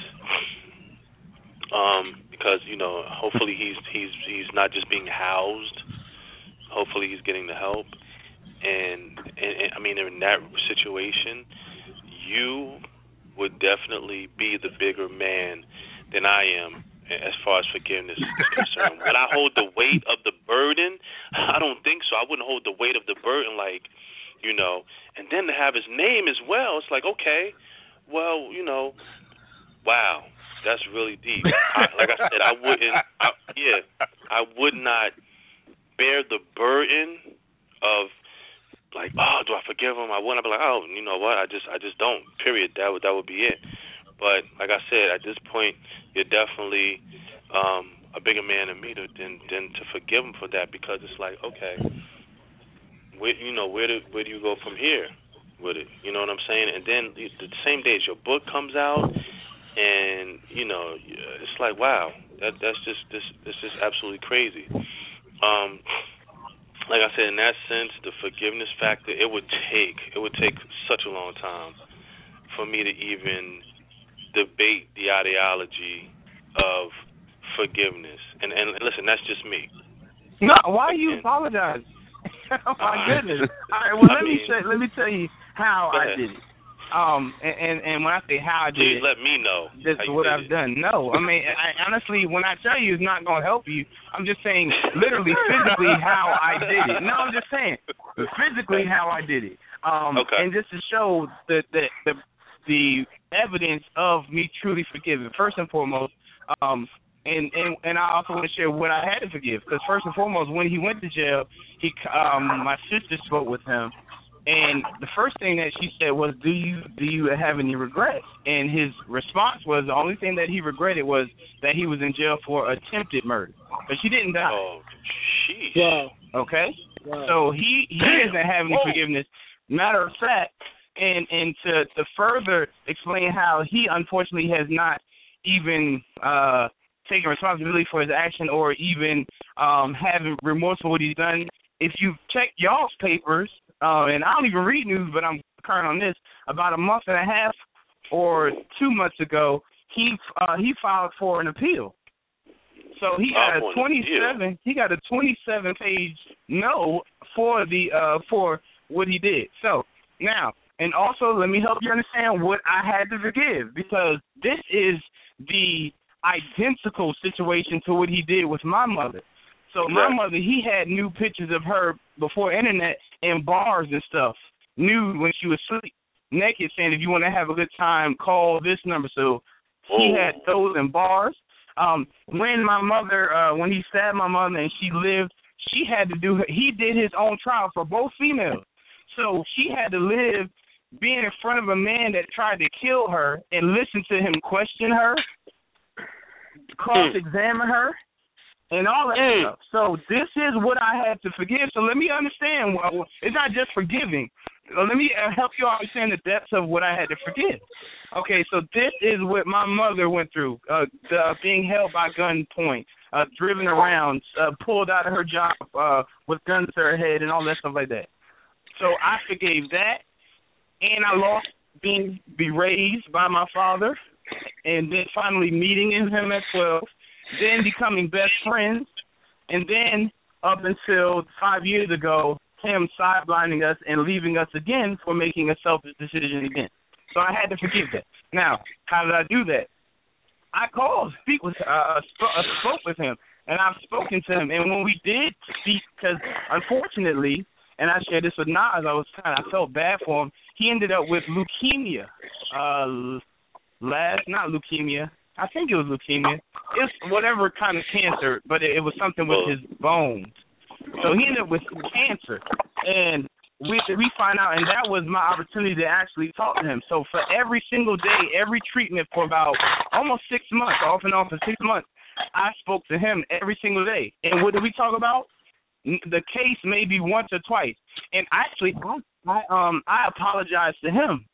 um, because you know, hopefully he's he's he's not just being housed. Hopefully he's getting the help, and and, and I mean, in that situation, you would definitely be the bigger man than I am as far as forgiveness is concerned. Would I hold the weight of the burden? I don't think so. I wouldn't hold the weight of the burden, like, you know, and then to have his name as well, it's like, okay, well, you know, wow, that's really deep. I, like I said, I wouldn't, I, yeah, I would not bear the burden of, like, oh, do I forgive him? I wouldn't. I'd be like, oh, you know what? I just, I just don't. Period. That would, that would be it. But like I said, at this point, you're definitely um, a bigger man than me to, than than to forgive him for that, because it's like, okay, where, you know, where do where do you go from here with it? You know what I'm saying? And then the, the same day as your book comes out, and you know, it's like, wow, that that's just this this is absolutely crazy. Um, like I said, in that sense, the forgiveness factor, it would take it would take such a long time for me to even debate the ideology of forgiveness, and and listen, that's just me. No, why are you And, apologizing? Oh my uh, goodness! All right, well I let mean, me say, let me tell you how go I ahead. did it. Um, and, and and when I say how I did Please it, let me know this how is you what did I've it. done. No, I mean, I, honestly, when I tell you it's not going to help you, I'm just saying literally physically how I did it. No, I'm just saying physically how I did it. Um, Okay. and just to show the, the the the evidence of me truly forgiving. First and foremost, um, and and and I also want to share what I had to forgive, because first and foremost, when he went to jail, he um my sister spoke with him. And the first thing that she said was, "Do you do you have any regrets?" And his response was, the only thing that he regretted was that he was in jail for attempted murder, but she didn't die. Oh, sheesh. Wow. Okay, Wow. so he he doesn't have any forgiveness. Matter of fact, and and to to further explain how he unfortunately has not even uh taken responsibility for his action or even um having remorse for what he's done. If you check y'all's papers. Uh, and I don't even read news, but I'm current on this. About a month and a half or two months ago, he uh, he filed for an appeal. So he got Oh, a twenty-seven. He got a twenty-seven page no for the uh, for what he did. So now, and also let me help you understand what I had to forgive, because this is the identical situation to what he did with my mother. So my Right. mother, he had new pictures of her before internet in bars and stuff, nude when she was asleep, naked, saying if you want to have a good time, call this number. So he Oh. had those in bars. Um, when my mother, uh, when he stabbed my mother and she lived, she had to do, he did his own trial for both females. So she had to live being in front of a man that tried to kill her and listen to him question her, cross-examine her, and all that Mm. stuff. So this is what I had to forgive. So let me understand. Well, it's not just forgiving. Uh, Let me uh, help you understand the depths of what I had to forgive. Okay, so this is what my mother went through, uh, the, being held by gunpoint, uh, driven around, uh, pulled out of her job uh, with guns to her head and all that stuff like that. So I forgave that, and I lost being beraised by my father, and then finally meeting him at twelve, then becoming best friends, and then up until five years ago, him sidelining us and leaving us again for making a selfish decision again. So I had to forgive that. Now, how did I do that? I called, speak with, uh, sp- uh, spoke with him, and I've spoken to him. And when we did speak, because unfortunately, and I shared this with Nas, I was kind of, I felt bad for him. He ended up with leukemia. Uh, last, not leukemia. I think it was leukemia. It's whatever kind of cancer, but it, it was something with his bones. So he ended up with cancer, and we we find out, and that was my opportunity to actually talk to him. So for every single day, every treatment for about almost six months, off and on for six months, I spoke to him every single day. And what did we talk about? The case maybe once or twice. And actually, I um I apologized to him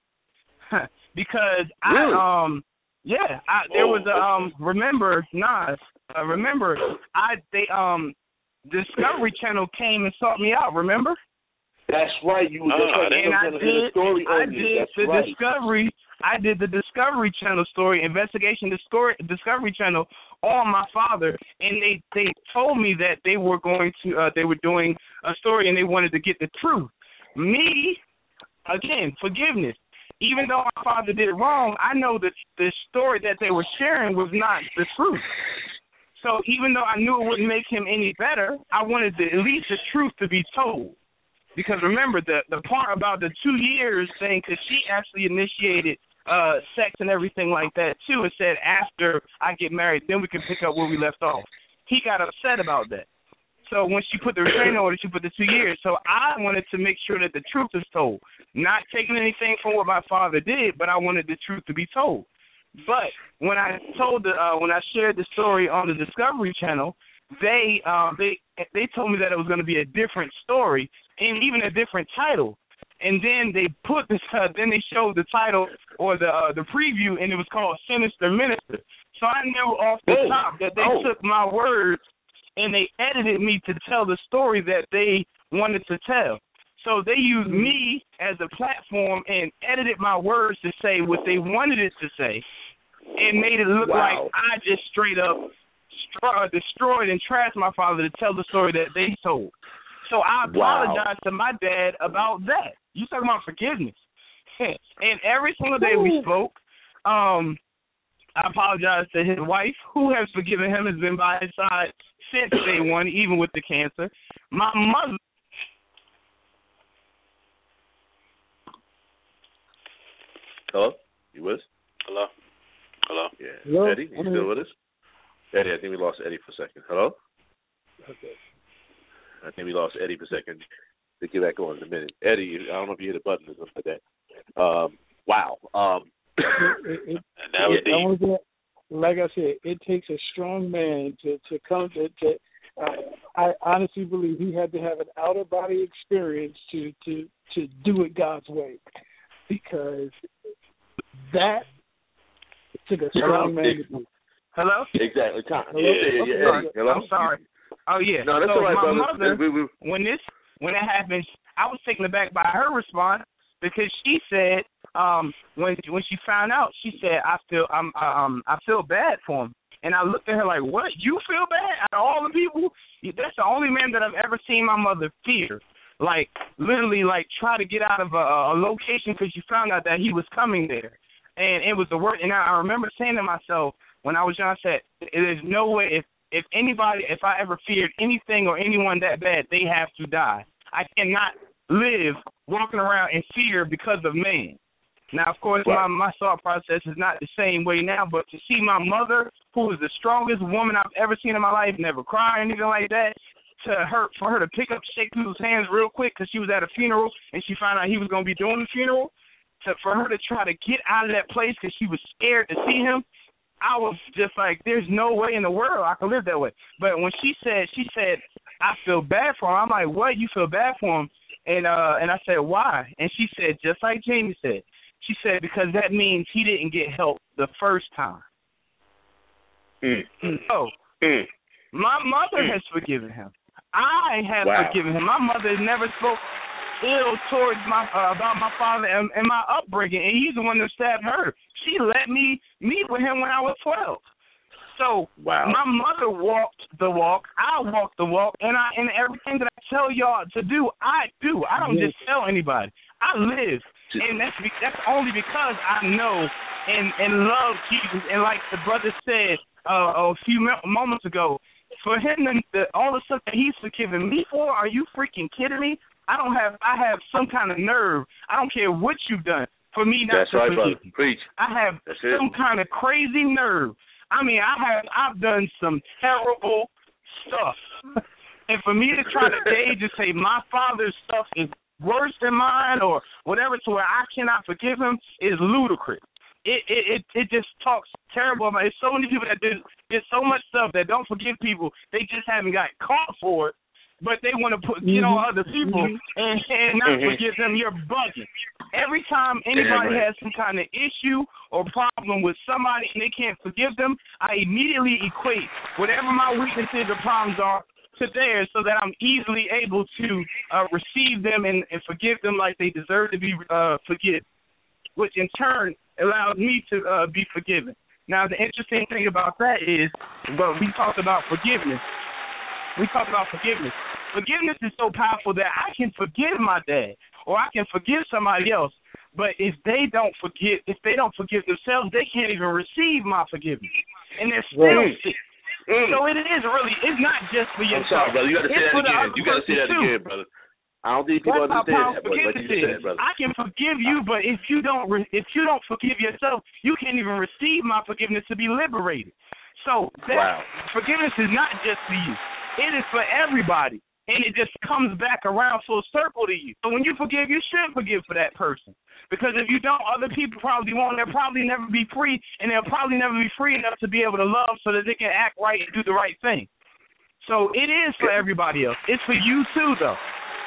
because Really? I um yeah I there was a um remember Nas uh, remember I they um Discovery Channel came and sought me out. Remember? That's right. You was Oh, uh, and I gonna did, a story I on you. did That's the right. Discovery. I did the Discovery Channel story, investigation, the story, Discovery Channel on my father, and they they told me that they were going to, uh, they were doing a story, and they wanted to get the truth. Me, again, forgiveness. Even though my father did wrong, I know that the story that they were sharing was not the truth. So even though I knew it wouldn't make him any better, I wanted the, at least the truth to be told. Because remember, the the part about the two years thing, because she actually initiated uh, sex and everything like that, too, and said after I get married, then we can pick up where we left off. He got upset about that. So when she put the restraining order, she put the two years. So I wanted to make sure that the truth is told. Not taking anything from what my father did, but I wanted the truth to be told. But when I told the uh, when I shared the story on the Discovery Channel, they uh, they they told me that it was going to be a different story and even a different title. And then they put this. Uh, then they showed the title or the uh, the preview, and it was called Sinister Minister. So I knew off the Oh, top that they oh. took my words and they edited me to tell the story that they wanted to tell. So they used me as a platform and edited my words to say what they wanted it to say, and made it look Wow. like I just straight up destroy, destroyed and trashed my father to tell the story that they told. So I apologize wow. to my dad about that. You talking about forgiveness. And every single day we spoke, um, I apologize to his wife, who has forgiven him, has been by his side since day one, even with the cancer. My mother. Hello? You with us? Hello? Hello? Yeah. Hello? Eddie, you still with us? Eddie, I think we lost Eddie for a second. Hello? Okay. I think we lost Eddie for a second. To get back on in a minute. Eddie, I don't know if you hit a button or something like that. Um, wow. Um, it, it, that was it, deep. Like I said, it takes a strong man to, to come to, to uh, I honestly believe he had to have an outer body experience to, to, to do it God's way. Because that took a strong man to do. Hello? Exactly. Hello? Yeah, yeah, yeah, Eddie. Hello? I'm sorry. Oh, yeah. No, that's so all right, my brother. mother, we, we, when this, when it happened, I was taken aback by her response because she said, um, when when she found out, she said, "I feel, I'm, um, I feel bad for him." And I looked at her like, "What? You feel bad? Out of all the people, that's the only man that I've ever seen my mother fear, like literally, like try to get out of a, a location because she found out that he was coming there, and it was the worst." And I, I remember saying to myself when I was young, I said, "There's no way if." If anybody, if I ever feared anything or anyone that bad, they have to die. I cannot live walking around in fear because of man. Now, of course, my, my thought process is not the same way now, but to see my mother, who is the strongest woman I've ever seen in my life, never cry or anything like that, to her, for her to pick up, shake people's hands real quick because she was at a funeral and she found out he was going to be doing the funeral, to, for her to try to get out of that place because she was scared to see him, I was just like, there's no way in the world I can live that way. But when she said, she said, I feel bad for him. I'm like, what? You feel bad for him? And uh, and I said, why? And she said, just like Jamie said, she said, because that means he didn't get help the first time. Mm. So, mm. my mother mm. has forgiven him. I have wow. forgiven him. My mother has never spoke ill towards my uh, about my father and, and my upbringing, and he's the one that stabbed her. She let me meet with him when I was twelve. So wow. my mother walked the walk, I walked the walk, and I and everything that I tell y'all to do, I do. I don't yes. just tell anybody. I live, and that's that's only because I know and and love Jesus. And like the brother said uh, a few moments ago, for him to the, all the stuff that he's forgiven me for, are you freaking kidding me? I don't have. I have some kind of nerve. I don't care what you've done for me not That's to right, forgive brother. you. Preach. I have That's some it. kind of crazy nerve. I mean, I have. I've done some terrible stuff, and for me to try to gauge and say my father's stuff is worse than mine or whatever, to where I cannot forgive him, is ludicrous. It it it, it just talks terrible about it. There's so many people that do did so much stuff that don't forgive people. They just haven't got caught for it. But they want to put get on other people and, and not mm-hmm. forgive them. You're bugging. Every time anybody right. has some kind of issue or problem with somebody and they can't forgive them, I immediately equate whatever my weaknesses or problems are to theirs so that I'm easily able to uh, receive them and, and forgive them like they deserve to be uh, forgiven, which in turn allows me to uh, be forgiven. Now, the interesting thing about that is, well, we talked about forgiveness. We talk about forgiveness. Forgiveness is so powerful that I can forgive my dad or I can forgive somebody else. But if they don't forgive, if they don't forgive themselves, they can't even receive my forgiveness, and they're still right. sick. Mm. So it is really, it's not just for yourself. I'm sorry, brother. You got to say it's that again. You got to say that too. again, brother. I don't think people That's understand how that, but like you said, brother. I can forgive you, but if you don't, re- if you don't forgive yourself, you can't even receive my forgiveness to be liberated. So that wow. forgiveness is not just for you; it is for everybody, and it just comes back around full circle to you. So when you forgive, you should forgive for that person, because if you don't, other people probably won't. They'll probably never be free, and they'll probably never be free enough to be able to love, so that they can act right and do the right thing. So it is for everybody else. It's for you too, though.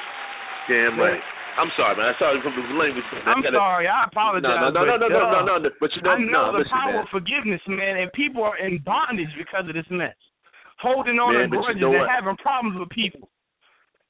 Damn right. I'm sorry, man. I sorry for the language. I'm gotta, sorry. I apologize. No, no, no, no, no, no, no, no. But you know, I know no, the listen, power man. of forgiveness, man, and people are in bondage because of this mess, holding on Man, to but you grudges know and what? having problems with people.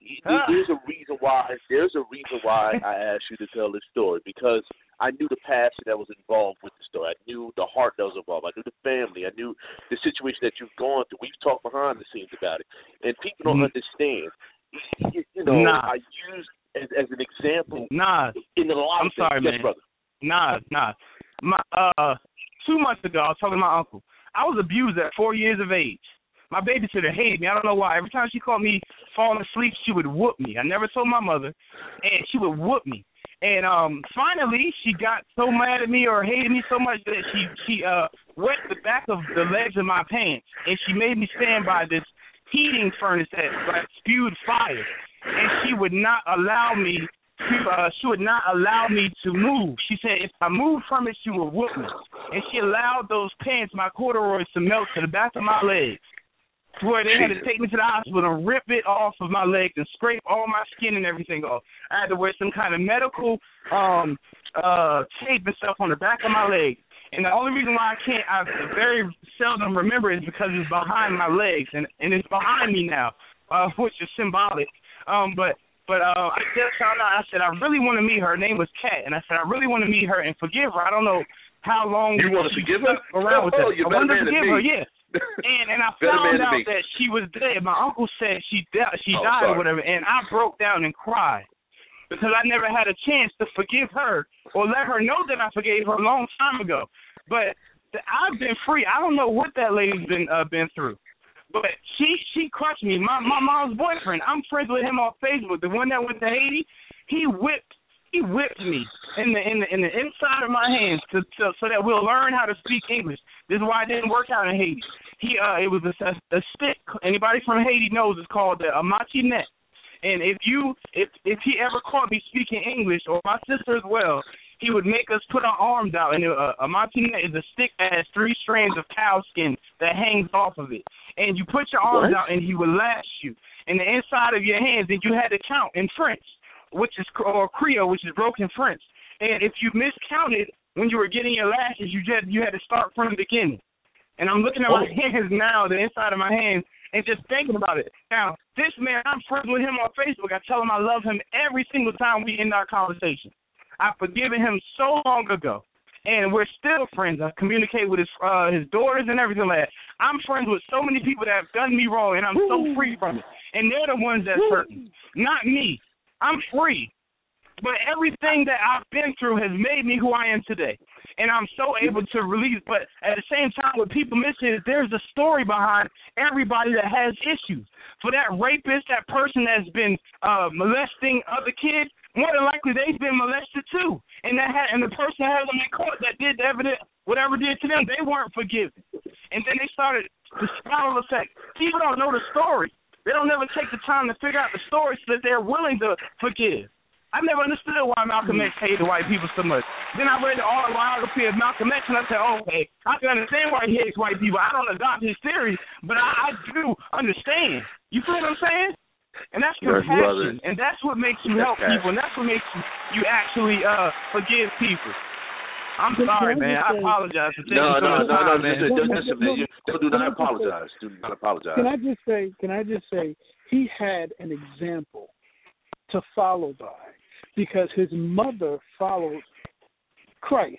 there- there's a reason why. There's a reason why I asked you to tell this story, because I knew the passion that was involved with the story. I knew the heart that was involved. I knew the family. I knew the situation that you've gone through. We've talked behind the scenes about it, and people don't Mm-hmm. understand. You, you know, Nah. I used as, as an example Nah, in the lot I'm of things. sorry, Yes, man. brother. nah, nah. My uh, two months ago, I was talking to my uncle. I was abused at four years of age. My babysitter hated me. I don't know why. Every time she caught me falling asleep, she would whoop me. I never told my mother, and she would whoop me. And um, finally, she got so mad at me or hated me so much that she she uh wet the back of the legs of my pants, and she made me stand by this heating furnace that like spewed fire, and she would not allow me to. Uh, she would not allow me to move. She said if I moved from it, she would whoop me, and she allowed those pants, my corduroys, to melt to the back of my legs, to where they had to take me to the hospital and rip it off of my legs and scrape all my skin and everything off. I had to wear some kind of medical um, uh, tape and stuff on the back of my legs. And the only reason why I can't, I very seldom remember is because it's behind my legs, and, and it's behind me now, uh, which is symbolic. Um, but but uh, I just found out, I said, I really want to meet her. Her name was Kat, and I said, I really want to meet her and forgive her. I don't know how long You want to she forgive her? stuck around with Oh, that. you're I better wanted to man than forgive me. her, yeah. And and I Better found man than out me. that she was dead. My uncle said she di- she Oh, died sorry. or whatever, and I broke down and cried because I never had a chance to forgive her or let her know that I forgave her a long time ago. But the, I've been free. I don't know what that lady's been uh, been through, but she she crushed me. My my mom's boyfriend. I'm friends with him on Facebook. The one that went to Haiti, he whipped he whipped me in the in the in the inside of my hands to, to so that we'll learn how to speak English. This is why it didn't work out in Haiti. He uh, it was a, a stick. Anybody from Haiti knows it's called the amachi net. And if you if if he ever caught me speaking English, or my sister as well, he would make us put our arms out. And a, a amachi net is a stick that has three strands of cow skin that hangs off of it. And you put your arms What? out, and he would lash you in the inside of your hands, and you had to count in French, which is or Creole, which is broken French. And if you miscounted when you were getting your lashes, you just you had to start from the beginning. And I'm looking at my Oh. hands now, the inside of my hands, and just thinking about it. Now, this man, I'm friends with him on Facebook. I tell him I love him every single time we end our conversation. I've forgiven him so long ago, and we're still friends. I communicate with his uh, his daughters and everything like that. I'm friends with so many people that have done me wrong, and I'm so free from it. And they're the ones that's hurting, not me. I'm free. But everything that I've been through has made me who I am today. And I'm so able to release. But at the same time, what people miss is there's a story behind everybody that has issues. For that rapist, that person that's been uh, molesting other kids, more than likely they've been molested too. And that had, and the person has them in court that did the evidence, whatever did to them, they weren't forgiven. And then they started the spiral effect. People don't know the story. They don't never take the time to figure out the story so that they're willing to forgive. I never understood why Malcolm X hated white people so much. Then I read the autobiography of Malcolm X, and I said, oh, okay, I can understand why he hates white people. I don't adopt his theory, but I, I do understand. You feel what I'm saying? And that's compassion, and that's what makes you help people, and that's what makes you, you actually uh, forgive people. I'm sorry, man. I apologize for taking No, so no, much no, time, no. man. Listen, listen, man. You don't do not apologize. Do not apologize. Can I just say? Can I just say he had an example to follow by, because his mother followed Christ.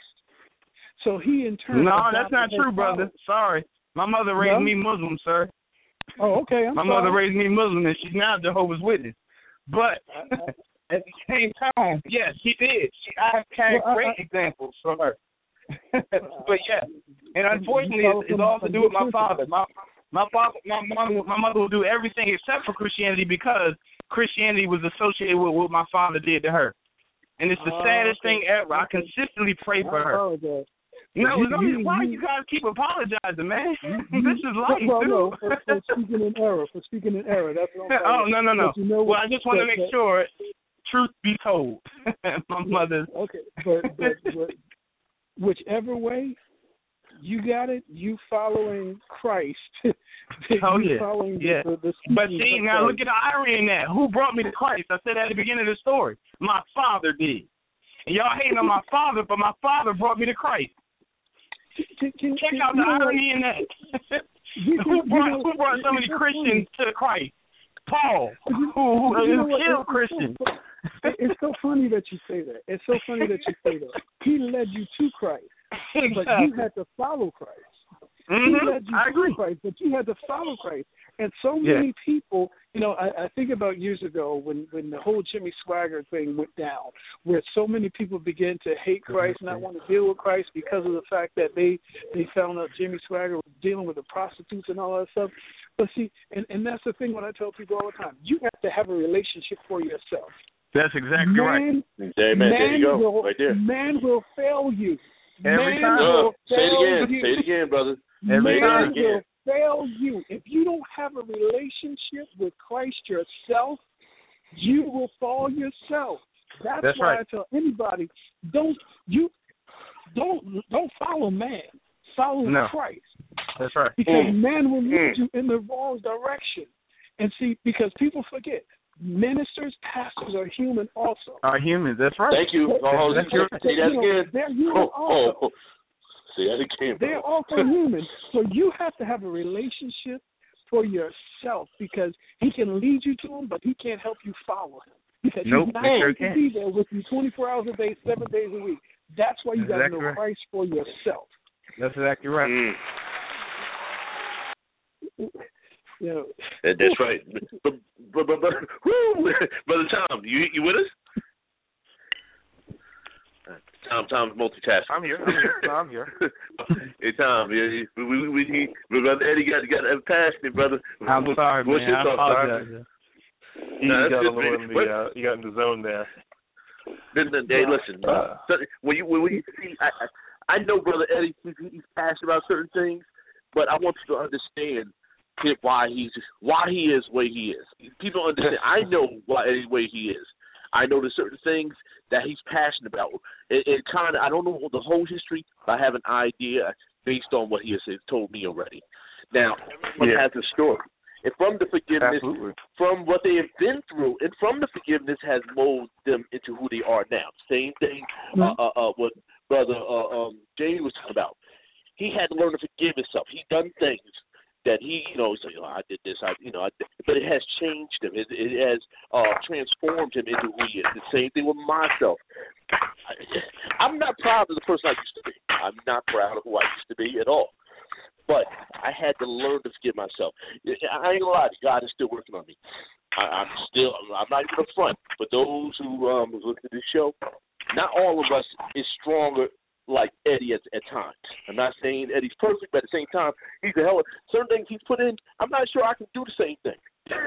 So he in turn. No, that's not adopted true, her brother. father. Sorry. My mother raised No? me Muslim, sir. Oh, okay. I'm My sorry. mother raised me Muslim, and she's now Jehovah's Witness. But at the same time, yes, she did. She, I have had Well, I- great I- examples from her. But yeah, and unfortunately, it's, it's all to do with my father. My my father, my mom, my mother will do everything except for Christianity because Christianity was associated with what my father did to her, and it's the Oh, saddest okay. thing ever. I consistently pray for I her. apologize. No, You- it's only, you- why you- you guys keep apologizing, man? You- This is life, well, dude. no, for, for speaking in error, for speaking in error. That's what I'm saying. Oh, no, no, no. But you know Well, what- I just want to but- make but- sure, truth be told, my mother. Okay, but, but, but whichever way you got it, you following Christ. Oh, you yeah. following the, Yeah. the, the But teachings see, of now look Christ. at the irony in that. Who brought me to Christ? I said at the beginning of the story. My father did. And y'all hating on my father, but my father brought me to Christ. Can- can- Check can- out you the know what? irony in that. You- who you brought know, who brought so many it's so Christians to Christ? Paul, who, who You know who what? killed It's Christians. so fu- it- It's so funny that you say that. It's so funny that you say that. He led you to Christ, but you had to follow Christ. Mm-hmm. He led you I agree. to Christ, but you had to follow Christ. And so Yeah. many people, you know, I, I think about years ago when, when the whole Jimmy Swagger thing went down, where so many people began to hate Christ, not want to deal with Christ because of the fact that they, they found out Jimmy Swagger was dealing with the prostitutes and all that stuff. But see, and, and that's the thing when I tell people all the time, you have to have a relationship for yourself. That's exactly right. Man, Amen. man There you go. will, Right there. man will fail you. Every man time. will Uh, say it fail again. you. Say it again, brother. Every Man time. will fail you. If you don't have a relationship with Christ yourself, you will fall yourself. That's, That's why right. I tell anybody, don't you don't don't follow man. Follow No. Christ. That's right. Because Mm. man will lead Mm. you in the wrong direction. And see, because people forget, ministers, pastors are human also. Our humans. That's right. Thank you. Oh, That's say right. say that You know, again. they're human Oh, also. oh, oh. Say that again. They're bro. also human. So you have to have a relationship for yourself because he can lead you to him, but he can't help you follow him. Because Nope, he's not he going sure to can't. be there with you twenty-four hours a day, seven days a week. That's why you got to Exactly know right. Christ for yourself. That's exactly right. Mm. You know, That- That's right. But, but, but, but, woo! Brother Tom, you you with us? Tom, Tom's multitasking. I'm here. I'm here. No, I'm here. Hey, Tom, yeah, we, we, we, he, brother Eddie got got passionate, brother. I'm sorry, What's man. your I thoughts, apologize. Tom? You No, that's got a good, little man. in the What- uh, you got in the zone there. Listen, hey, listen. Uh, so, when you when you see, I, I I know brother Eddie, he's, he's passionate about certain things, but I want you to understand him, why he's why he is the way he is. People don't understand. I know why Eddie the way he is. I know there's certain things that he's passionate about. It, it kind of I don't know the whole history, but I have an idea based on what he has told me already. Now, everyone Yeah. has a story. And from the forgiveness, Absolutely. from what they have been through, and from the forgiveness has molded them into who they are now. Same thing uh, uh, uh, what Brother uh, um, Jamie was talking about. He had to learn to forgive himself. He done things that he, you know, so, you know, I did this, I, you know, I did, but it has changed him. It, it has uh, transformed him into who he is. The same thing with myself. I, I'm not proud of the person I used to be. I'm not proud of who I used to be at all. But I had to learn to forgive myself. I ain't gonna lie, God is still working on me. I, I'm still, I'm not even a front. For those who um, look at this show, not all of us is stronger like Eddie at, at times. I'm not saying Eddie's perfect, but at the same time, he's a hell of certain things he's put in. I'm not sure I can do the same thing.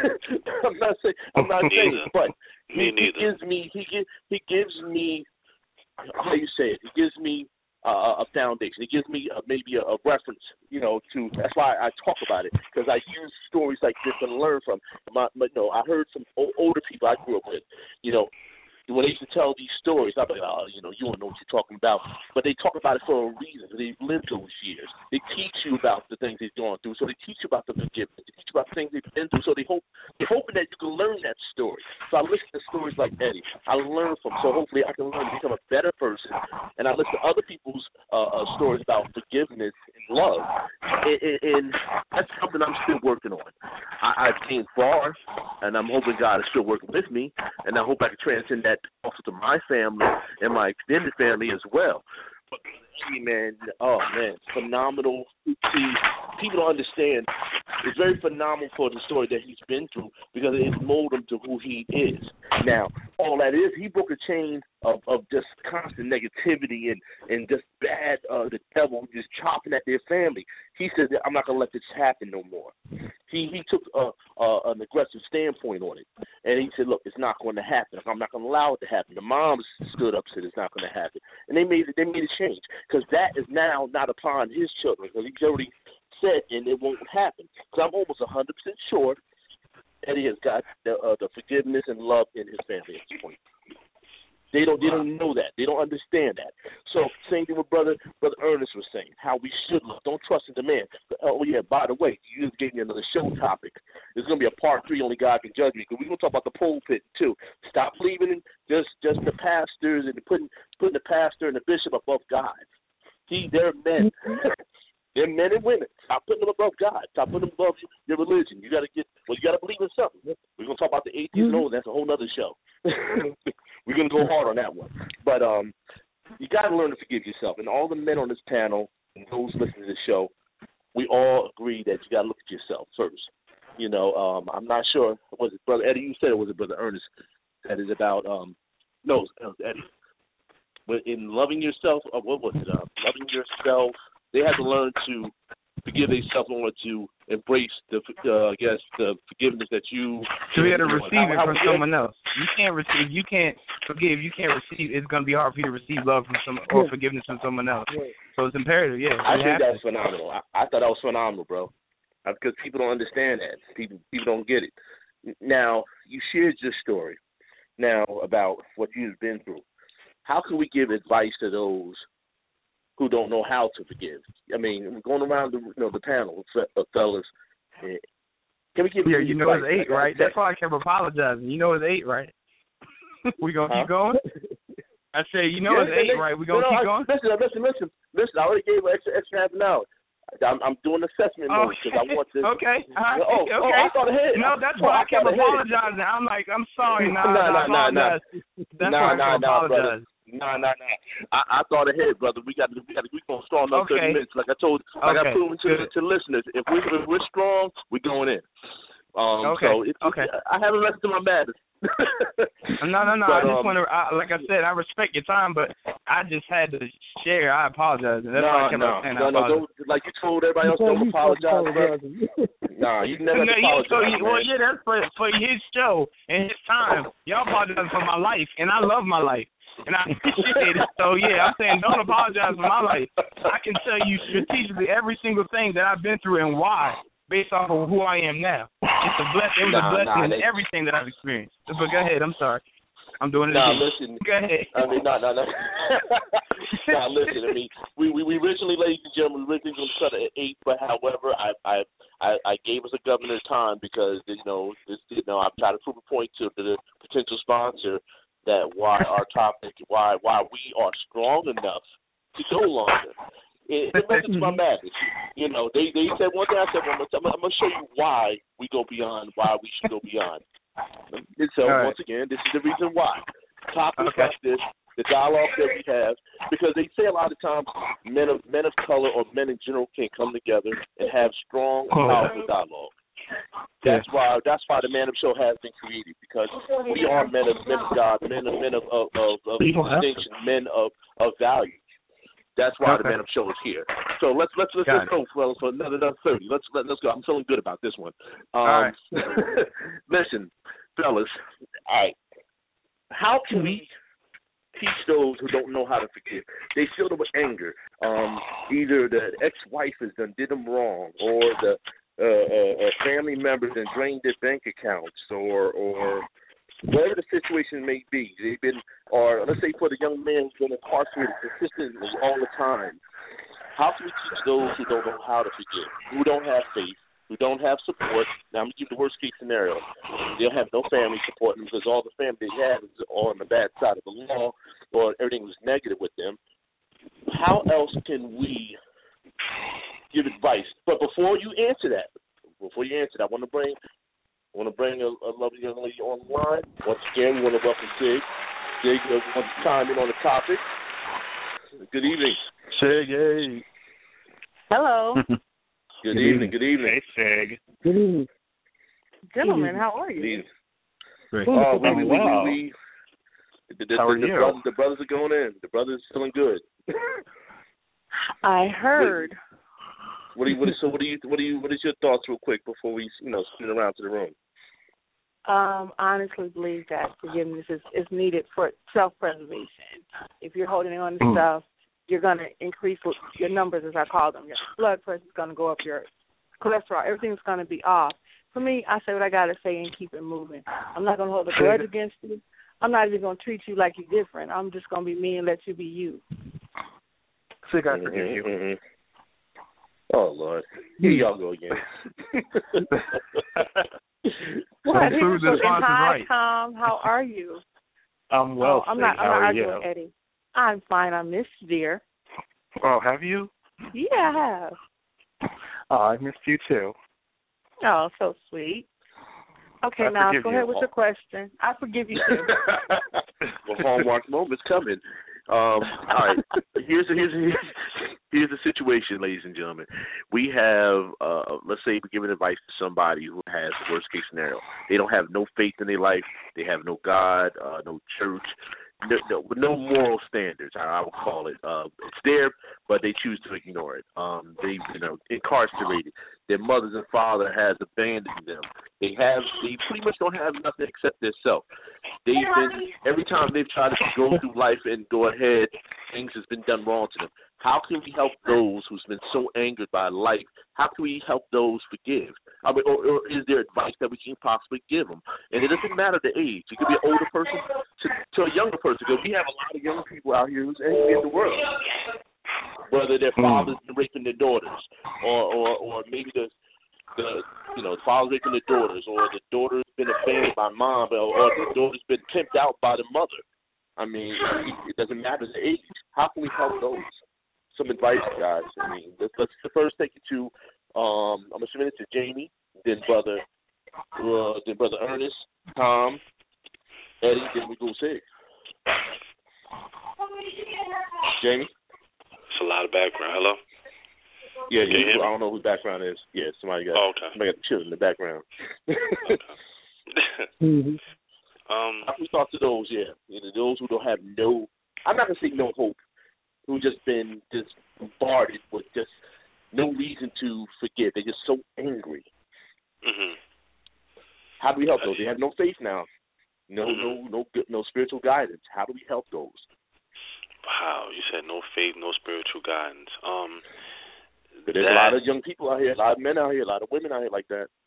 I'm not saying, I'm not saying, it, but Me he, he neither. gives me, he gives, he gives me, how you say it? He gives me Uh, a foundation. It gives me uh, maybe a, a reference, you know, to, that's why I talk about it, because I use stories like this and learn from. My, my, you know, I heard some o- older people I grew up with, you know, when they used to tell these stories, I'd be like, oh, you know, you don't know what you're talking about. But they talk about it for a reason. They've lived those years. They teach you about the things they've gone through. So they teach you about the forgiveness. They teach you about the things they've been through. So they hope, they're hoping that you can learn that story. So I listen to stories like Eddie. I learn from, so hopefully I can learn to become a better person. And I listen to other people's uh, uh, stories about forgiveness and love. And, and, and that's something I'm still working on. I, I've came far, and I'm hoping God is still working with me. And I hope I can transcend that also to my family and my extended family as well. But see, man, oh man, it's phenomenal. See, people don't understand. It's very phenomenal for the story that he's been through because it molded him to who he is. Now, all that is, he broke a chain of, of just constant negativity and, and just bad, uh, the devil just chopping at their family. He said, I'm not going to let this happen no more. He he took a, a, an aggressive standpoint on it. And he said, look, it's not going to happen. I'm not going to allow it to happen. The moms stood up and said it's not going to happen. And they made it, they made a change because that is now not upon his children because he's already said and it won't happen. Because I'm almost one hundred percent sure that he has got the, uh, the forgiveness and love in his family at this point. They don't. They don't know that. They don't understand that. So same thing with brother brother Ernest was saying, how we should look. Don't trust in the man. Oh yeah. By the way, you just gave me another show topic. There's gonna be a part three. Only God can judge me. Because we're gonna talk about the pulpit too. Stop believing in just just the pastors and putting putting the pastor and the bishop above God. He, they're men. They're men and women. Stop putting them above God. Stop putting them above your religion. You got to get, well, you got to believe in something. We're going to talk about the atheist. Mm-hmm. No, that's a whole other show. We're going to go hard on that one. But um, you got to learn to forgive yourself. And all the men on this panel and those listening to the show, we all agree that you got to look at yourself first. You know, um, I'm not sure. Was it Brother Eddie? You said it was it Brother Ernest that is about, um, no, it was Eddie. But in loving yourself, uh, what was it? Uh, loving yourself, they had to learn to forgive themselves in order to embrace the, uh, I guess, the forgiveness that you. To be able to receive it from someone else. You can't receive. You can't forgive. You can't receive. It's going to be hard for you to receive love from some or forgiveness from someone else. So it's imperative. Yeah. I think that's phenomenal. I, I thought that was phenomenal, bro. Because people don't understand that. People people don't get it. Now you shared your story. Now about what you've been through. How can we give advice to those who don't know how to forgive? I mean, going around the, you know, the panel, fellas, can we give yeah, you know advice? It's eight, right? That's why I kept apologizing. You know it's eight, right? we going to huh? keep going? I say, you know yeah, it's eight, they, right? We going to keep going? Listen, listen, listen. Listen, I already gave an extra, extra half an hour. I'm, I'm doing assessment mode because I want to. Okay. Uh, oh, okay. Oh, I thought ahead. No, that's why I, I kept apologizing. Ahead. I'm like, I'm sorry. No, no, no, no, no. That's nah, why I nah, kept nah, apologizing. No, no, no. I, I thought ahead, brother. We got to, we got to, we gonna start another okay. thirty minutes. Like I told, like okay. I proved to, to listeners, if we if we're strong, we're going in. Um, okay. So it's, okay. I haven't rested my madness. no, no, no. But, I just um, want to, like I said, I respect your time, but I just had to share. I apologize. And that's no, why I kept no, saying no, I no. Don't, like you told everybody else, don't apologize. Nah, you never no, apologize. So he, well, yeah, that's for for his show and his time. Y'all apologize for my life, and I love my life. And I appreciate it. So, yeah, I'm saying don't apologize for my life. I can tell you strategically every single thing that I've been through and why, based off of who I am now. It's a blessing. It was nah, a blessing nah, in they... everything that I've experienced. But go ahead. I'm sorry. I'm doing it nah, again. listen. Go ahead. I mean, no, no, no. nah, listen. I mean, we, we, we originally, ladies and gentlemen, we originally going to cut it at eight, but however, I, I I I gave us a governor time because, you know, this, you know, I'm trying to prove a point to the potential sponsor that why our topic, why why we are strong enough to go longer. It, it messes my madness. You know, they they said one thing. I said, well, I'm, I'm going to show you why we go beyond, why we should go beyond. And so right. Once again, this is the reason why. Topics okay. like this, the dialogue that we have, because they say a lot of times men of men of color or men in general can't come together and have strong, powerful dialogue. That's why that's why the Man Up Show has been created, because we are men of men of God, men of men of of, of, of distinction, men of, of value. That's why okay. the Man Up Show is here. So let's let's let's, let's go, fellas, for another, another thirty. Let's let, let's go. I'm feeling good about this one. Um, all right. Listen, fellas. All right. How can we teach those who don't know how to forgive? They feel them with anger. Um, either the ex-wife has done did them wrong, or the Uh, uh, uh, family members and drained their bank accounts, or or whatever the situation may be. They've been, or let's say for the young man who's been incarcerated consistently all the time. How can we teach those who don't know how to forgive, who don't have faith, who don't have support? Now I'm gonna give the worst case scenario. They'll have no family supporting them because all the family they have is all on the bad side of the law, or everything was negative with them. How else can we give advice? But before you answer that, before you answer that, I want to bring, I want to bring a, a lovely young lady on the line. Once again, we want to welcome Sig. Sig uh, wants to chime in on the topic. Good evening, Sig. Hey. Hello. Good, good evening. evening. Good evening. Hey, Sig. Good evening. Gentlemen, how are you? Good evening. Great. Oh, we, we, we, wow. we, we, the, the, how are the, the, you? brothers, the brothers are going in. The brothers are feeling good. I heard. What do you? What is, so what do you? What do you? What is your thoughts, real quick, before we, you know, spin around to the room? Um, I honestly believe that forgiveness is, is needed for self-preservation. If you're holding on to mm. stuff, you're going to increase your numbers, as I call them. Your blood pressure is going to go up. Your cholesterol, everything's going to be off. For me, I say what I got to say and keep it moving. I'm not going to hold a grudge against you. I'm not even going to treat you like you're different. I'm just going to be me and let you be you. Sig, I forgive you. Mm-hmm. Oh, Lord. Here y'all go again. What? Prove the Hi, right. Tom. How are you? I'm well, oh, I'm Sig. not, I'm How not are arguing, you? Eddie. I'm fine. I missed you, dear. Oh, have you? Yeah, I have. Oh, I missed you too. Oh, so sweet. Okay, I now forgive go you. ahead with your question. I forgive you too. Well, Hallmark moment's coming. Um, all right. Here's a, here's a, here's here's the situation, ladies and gentlemen. We have, uh, let's say, we're giving advice to somebody who has the worst case scenario. They don't have no faith in their life. They have no God, uh, no church, no, no, no moral standards. I, I would call it. Uh, it's there, but they choose to ignore it. Um, they, you know, incarcerated. Their mothers and father has abandoned them. They have, they pretty much don't have nothing except their self. They've been, every time they've tried to go through life and go ahead, things has been done wrong to them. How can we help those who's been so angered by life? How can we help those forgive? I mean, or, or is there advice that we can possibly give them? And it doesn't matter the age. It could be an older person to, to a younger person. Because we have a lot of young people out here who's angry at the world. Whether their fathers are raping their daughters, or, or, or maybe the the you know the father's raping their daughters, or the daughter's been abandoned by mom, or, or the daughter's been pimped out by the mother. I mean, it doesn't matter the age. How can we help those? Some advice, guys. I mean, let's, let's first take it to. Um, I'm assuming it's to Jamie, then brother, uh, then brother Ernest, Tom, Eddie, then we go Sig. Jamie. It's a lot of background. Hello? Yeah, Can you yeah. hear me? I don't know who the background is. Yeah, somebody got Oh, okay. somebody got the children in the background. Okay. Mm-hmm. um, I can talk to those, yeah. You know, those who don't have no, I'm not gonna say no hope, who just been just bombarded with just no reason to forgive. They're just so angry. mhm. How do we help those? They have no faith now. No, Mhm. no, no, no spiritual guidance. How do we help those? Wow, you said no faith, no spiritual guidance. Um, But there's a lot of young people out here, a lot of men out here, a lot of women out here like that.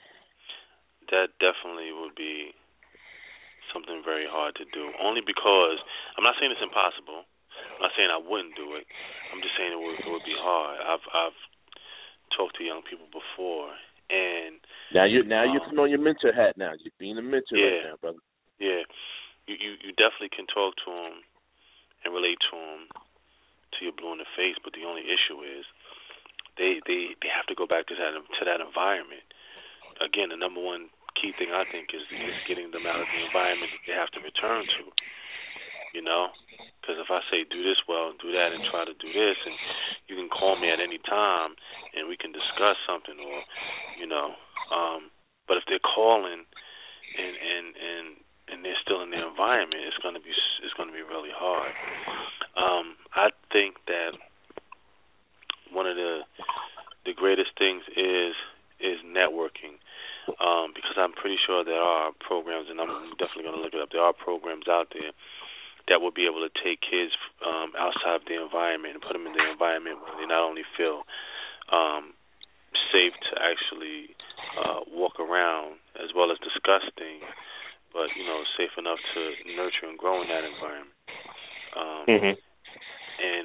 That definitely would be something very hard to do. Only because I'm not saying it's impossible. I'm not saying I wouldn't do it. I'm just saying it would, it would be hard. I've I've talked to young people before, and now you're now um, you're putting on your mentor hat. Now you're being a mentor yeah, right now, brother. Yeah, you, you you definitely can talk to them and relate to them till you're blue in the face. But the only issue is they they they have to go back to that to that environment. Again, the number one key thing I think is is getting them out of the environment that they have to return to. You know, because if I say do this well, do that, and try to do this, and you can call me at any time and we can discuss something, or you know, um, but if they're calling and and and and they're still in their environment, it's going to be it's going to be really hard. Um, I think that one of the the greatest things is is networking, um, because I'm pretty sure there are programs, and I'm definitely going to look it up. There are programs out there that will be able to take kids um, outside of their environment and put them in their environment where they not only feel um, safe to actually uh, walk around as well as discuss things, but, you know, safe enough to nurture and grow in that environment. Um, mm-hmm. And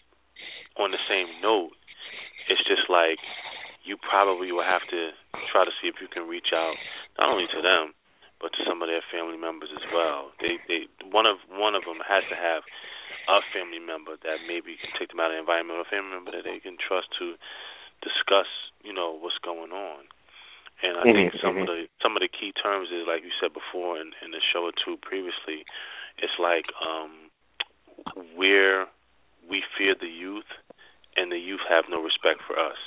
on the same note, it's just like you probably will have to try to see if you can reach out not only to them, but to some of their family members as well. They, they, one of one of them has to have a family member that maybe can take them out of the environment, or a family member that they can trust to discuss, you know, what's going on. And I mm-hmm. think some mm-hmm. of the some of the key terms is, like you said before in, in the show or two previously, it's like um, where we fear the youth and the youth have no respect for us.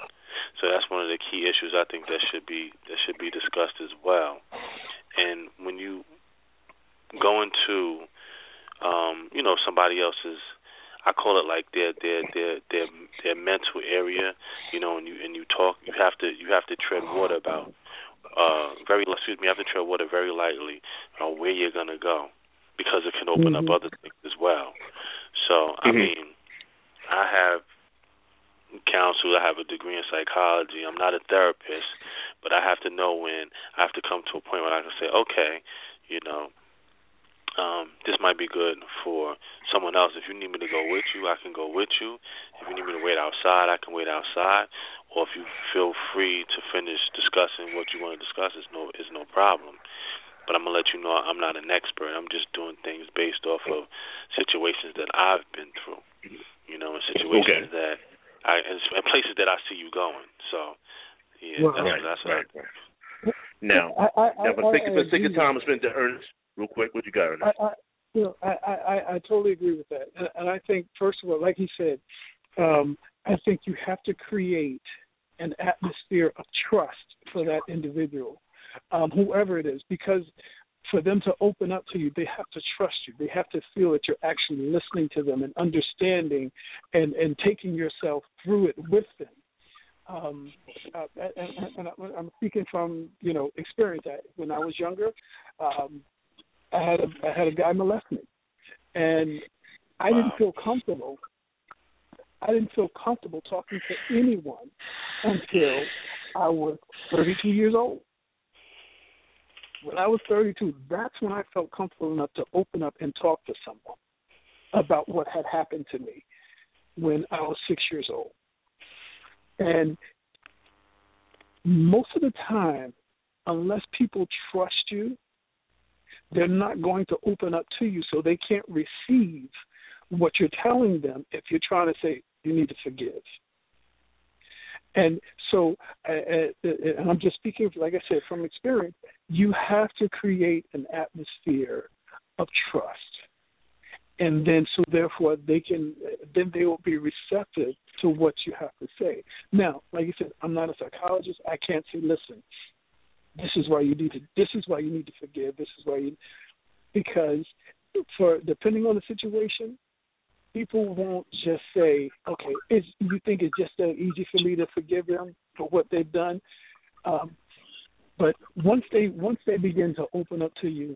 So that's one of the key issues I think that should be that should be discussed as well. And when you go into, um, you know, somebody else's, I call it like their their their their their mental area, you know, and you and you talk, you have to you have to tread water about uh very excuse me, you have to tread water very lightly on where you're gonna go, because it can open mm-hmm. up other things as well. So I mm-hmm. mean, I have counsel, I have a degree in psychology. I'm not a therapist, but I have to know when I have to come to a point where I can say, okay, you know, um, this might be good for someone else. If you need me to go with you, I can go with you. If you need me to wait outside, I can wait outside. Or if you feel free to finish discussing what you want to discuss, it's no, it's no problem. But I'm going to let you know I'm not an expert. I'm just doing things based off of situations that I've been through, you know, and situations okay. that I and, and places that I see you going. So yeah, Well, that's Right, that's right, right. Now, I, I, now for I, the sake, I for the sake agree of time, I'm spending to Ernest real quick. What you got, Ernest? I, I, you know, I, I, I totally agree with that, and, and I think first of all, like he said, um, I think you have to create an atmosphere of trust for that individual, um, whoever it is, because for them to open up to you, they have to trust you. They have to feel that you're actually listening to them and understanding and, and taking yourself through it with them. Um, uh, and, and I'm speaking from, you know, experience. I, when I was younger, um, I had a I had a guy molest me, and I didn't feel comfortable. I didn't feel comfortable talking to anyone until I was thirty-two years old. When I was thirty-two, that's when I felt comfortable enough to open up and talk to someone about what had happened to me when I was six years old. And most of the time, unless people trust you, they're not going to open up to you, so they can't receive what you're telling them if you're trying to say, you need to forgive. And so, uh, and I'm just speaking, like I said, from experience, you have to create an atmosphere of trust. And then, so therefore, they can, then they will be receptive to what you have to say. Now, like you said, I'm not a psychologist. I can't say, listen, this is why you need to, this is why you need to forgive. This is why you, because for, depending on the situation, people won't just say, okay, it's, you think it's just that easy for me to forgive them for what they've done. Um, but once they, once they begin to open up to you,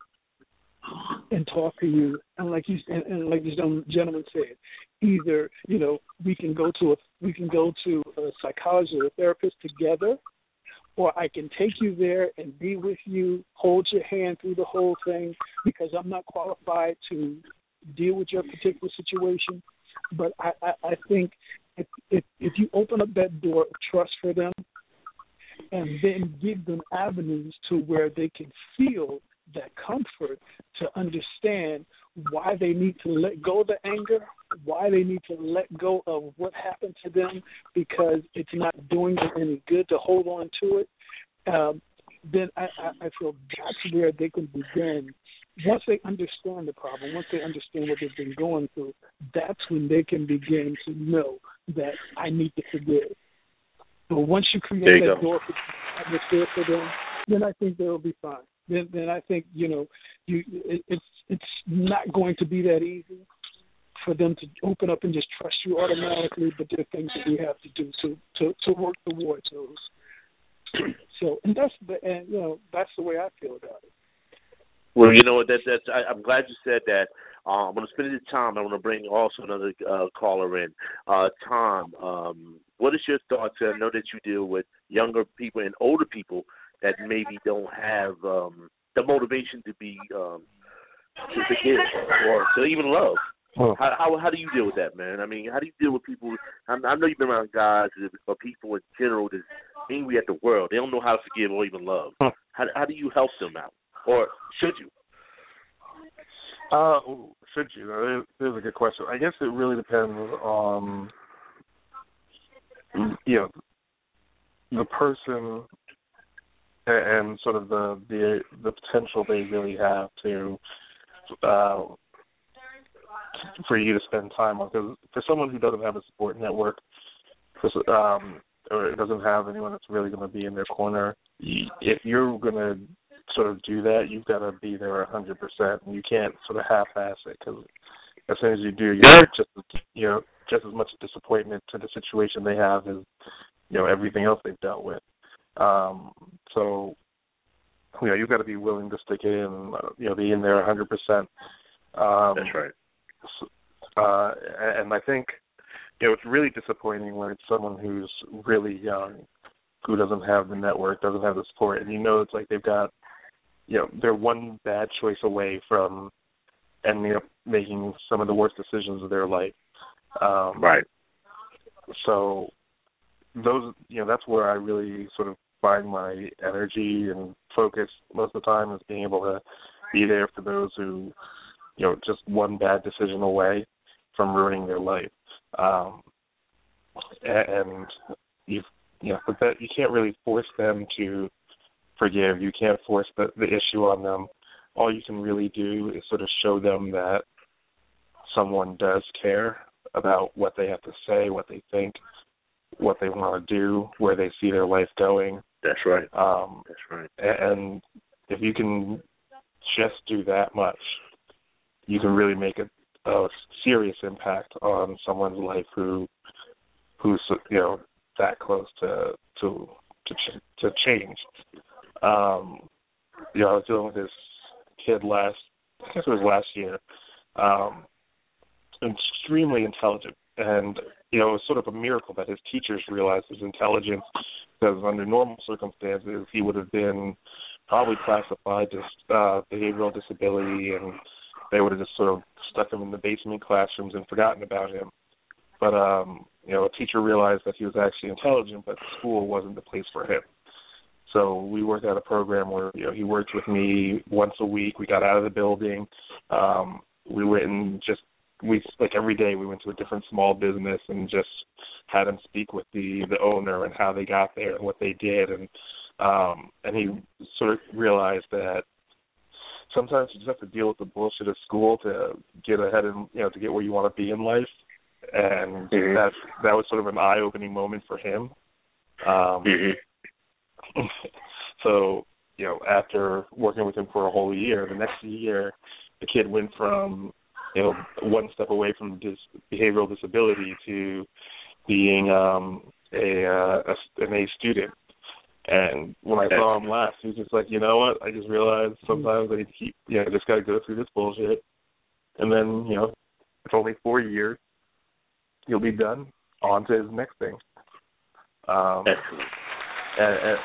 and talk to you, and like you and, and like this gentleman said, either you know we can go to a we can go to a psychologist or a therapist together, or I can take you there and be with you, hold your hand through the whole thing, because I'm not qualified to deal with your particular situation. But I, I, I think if, if if you open up that door of trust for them, and then give them avenues to where they can feel that comfort to understand why they need to let go of the anger, why they need to let go of what happened to them because it's not doing them any good to hold on to it, um, then I, I, I feel that's where they can begin. Once they understand the problem, once they understand what they've been going through, that's when they can begin to know that I need to forgive. But once you create you that go. door for atmosphere for them, then I think they'll be fine. Then, then I think you know, you it, it's it's not going to be that easy for them to open up and just trust you automatically. But there are things that we have to do to to, to work towards those. So, and that's the and you know that's the way I feel about it. Well, you know what? That that's. I, I'm glad you said that. Uh, I'm going to spend the time. I want to bring also another uh, caller in. Uh, Tom, um, what is your thoughts? I know that you deal with younger people and older people that maybe don't have um, the motivation to be um, to forgive or to even love. Oh. How, how how do you deal with that, man? I mean, how do you deal with people? I, I know you've been around guys or people in general that's angry at the world. They don't know how to forgive or even love. Huh. How how do you help them out, or should you? Uh, should you? That is a good question. I guess it really depends on, you know, the person and sort of the the, the potential they really have to uh, for you to spend time on. Because for someone who doesn't have a support network, um, or doesn't have anyone that's really going to be in their corner, if you're going to sort of do that, you've got to be there one hundred percent, and you can't sort of half-ass it, because as soon as you do, you're just you know just as much disappointment to the situation they have as you know everything else they've dealt with. Um, so you know you've got to be willing to stick it in, you know, be in there one hundred percent. Um, That's right. Uh, and I think you know it's really disappointing when it's someone who's really young, who doesn't have the network, doesn't have the support, and you know it's like they've got, you know, they're one bad choice away from ending up making some of the worst decisions of their life. Um, right. So those, you know, that's where I really sort of find my energy and focus most of the time, is being able to be there for those who, you know, just one bad decision away from ruining their life. Um, and you you know, but that you can't really force them to forgive. You can't force the, the issue on them. All you can really do is sort of show them that someone does care about what they have to say, what they think, what they want to do, where they see their life going. That's right. Um, That's right. And if you can just do that much, you can really make a, a serious impact on someone's life who, who's you know that close to to to, ch- to change. Um, you know, I was dealing with this kid last, I guess it was last year, um, extremely intelligent, and you know, it was sort of a miracle that his teachers realized his intelligence, because under normal circumstances he would have been probably classified as uh, behavioral disability, and they would have just sort of stuck him in the basement classrooms and forgotten about him. But um, you know, a teacher realized that he was actually intelligent, but school wasn't the place for him. So we worked out a program where you know he worked with me once a week. We got out of the building. Um, we went and just we like every day we went to a different small business and just had him speak with the the owner and how they got there and what they did, and um, and he sort of realized that sometimes you just have to deal with the bullshit of school to get ahead and you know to get where you want to be in life, and mm-hmm. that that was sort of an eye-opening moment for him. Um, mm-hmm. So, you know, after working with him for a whole year, the next year, the kid went from, you know, one step away from dis- behavioral disability to being um, a, uh, a an A student. And when I saw him last, he was just like, you know what? I just realized sometimes I need to keep, you know, I just got to go through this bullshit. And then, you know, it's only four years. He'll be done. On to his next thing. Um, Excellent. And, and,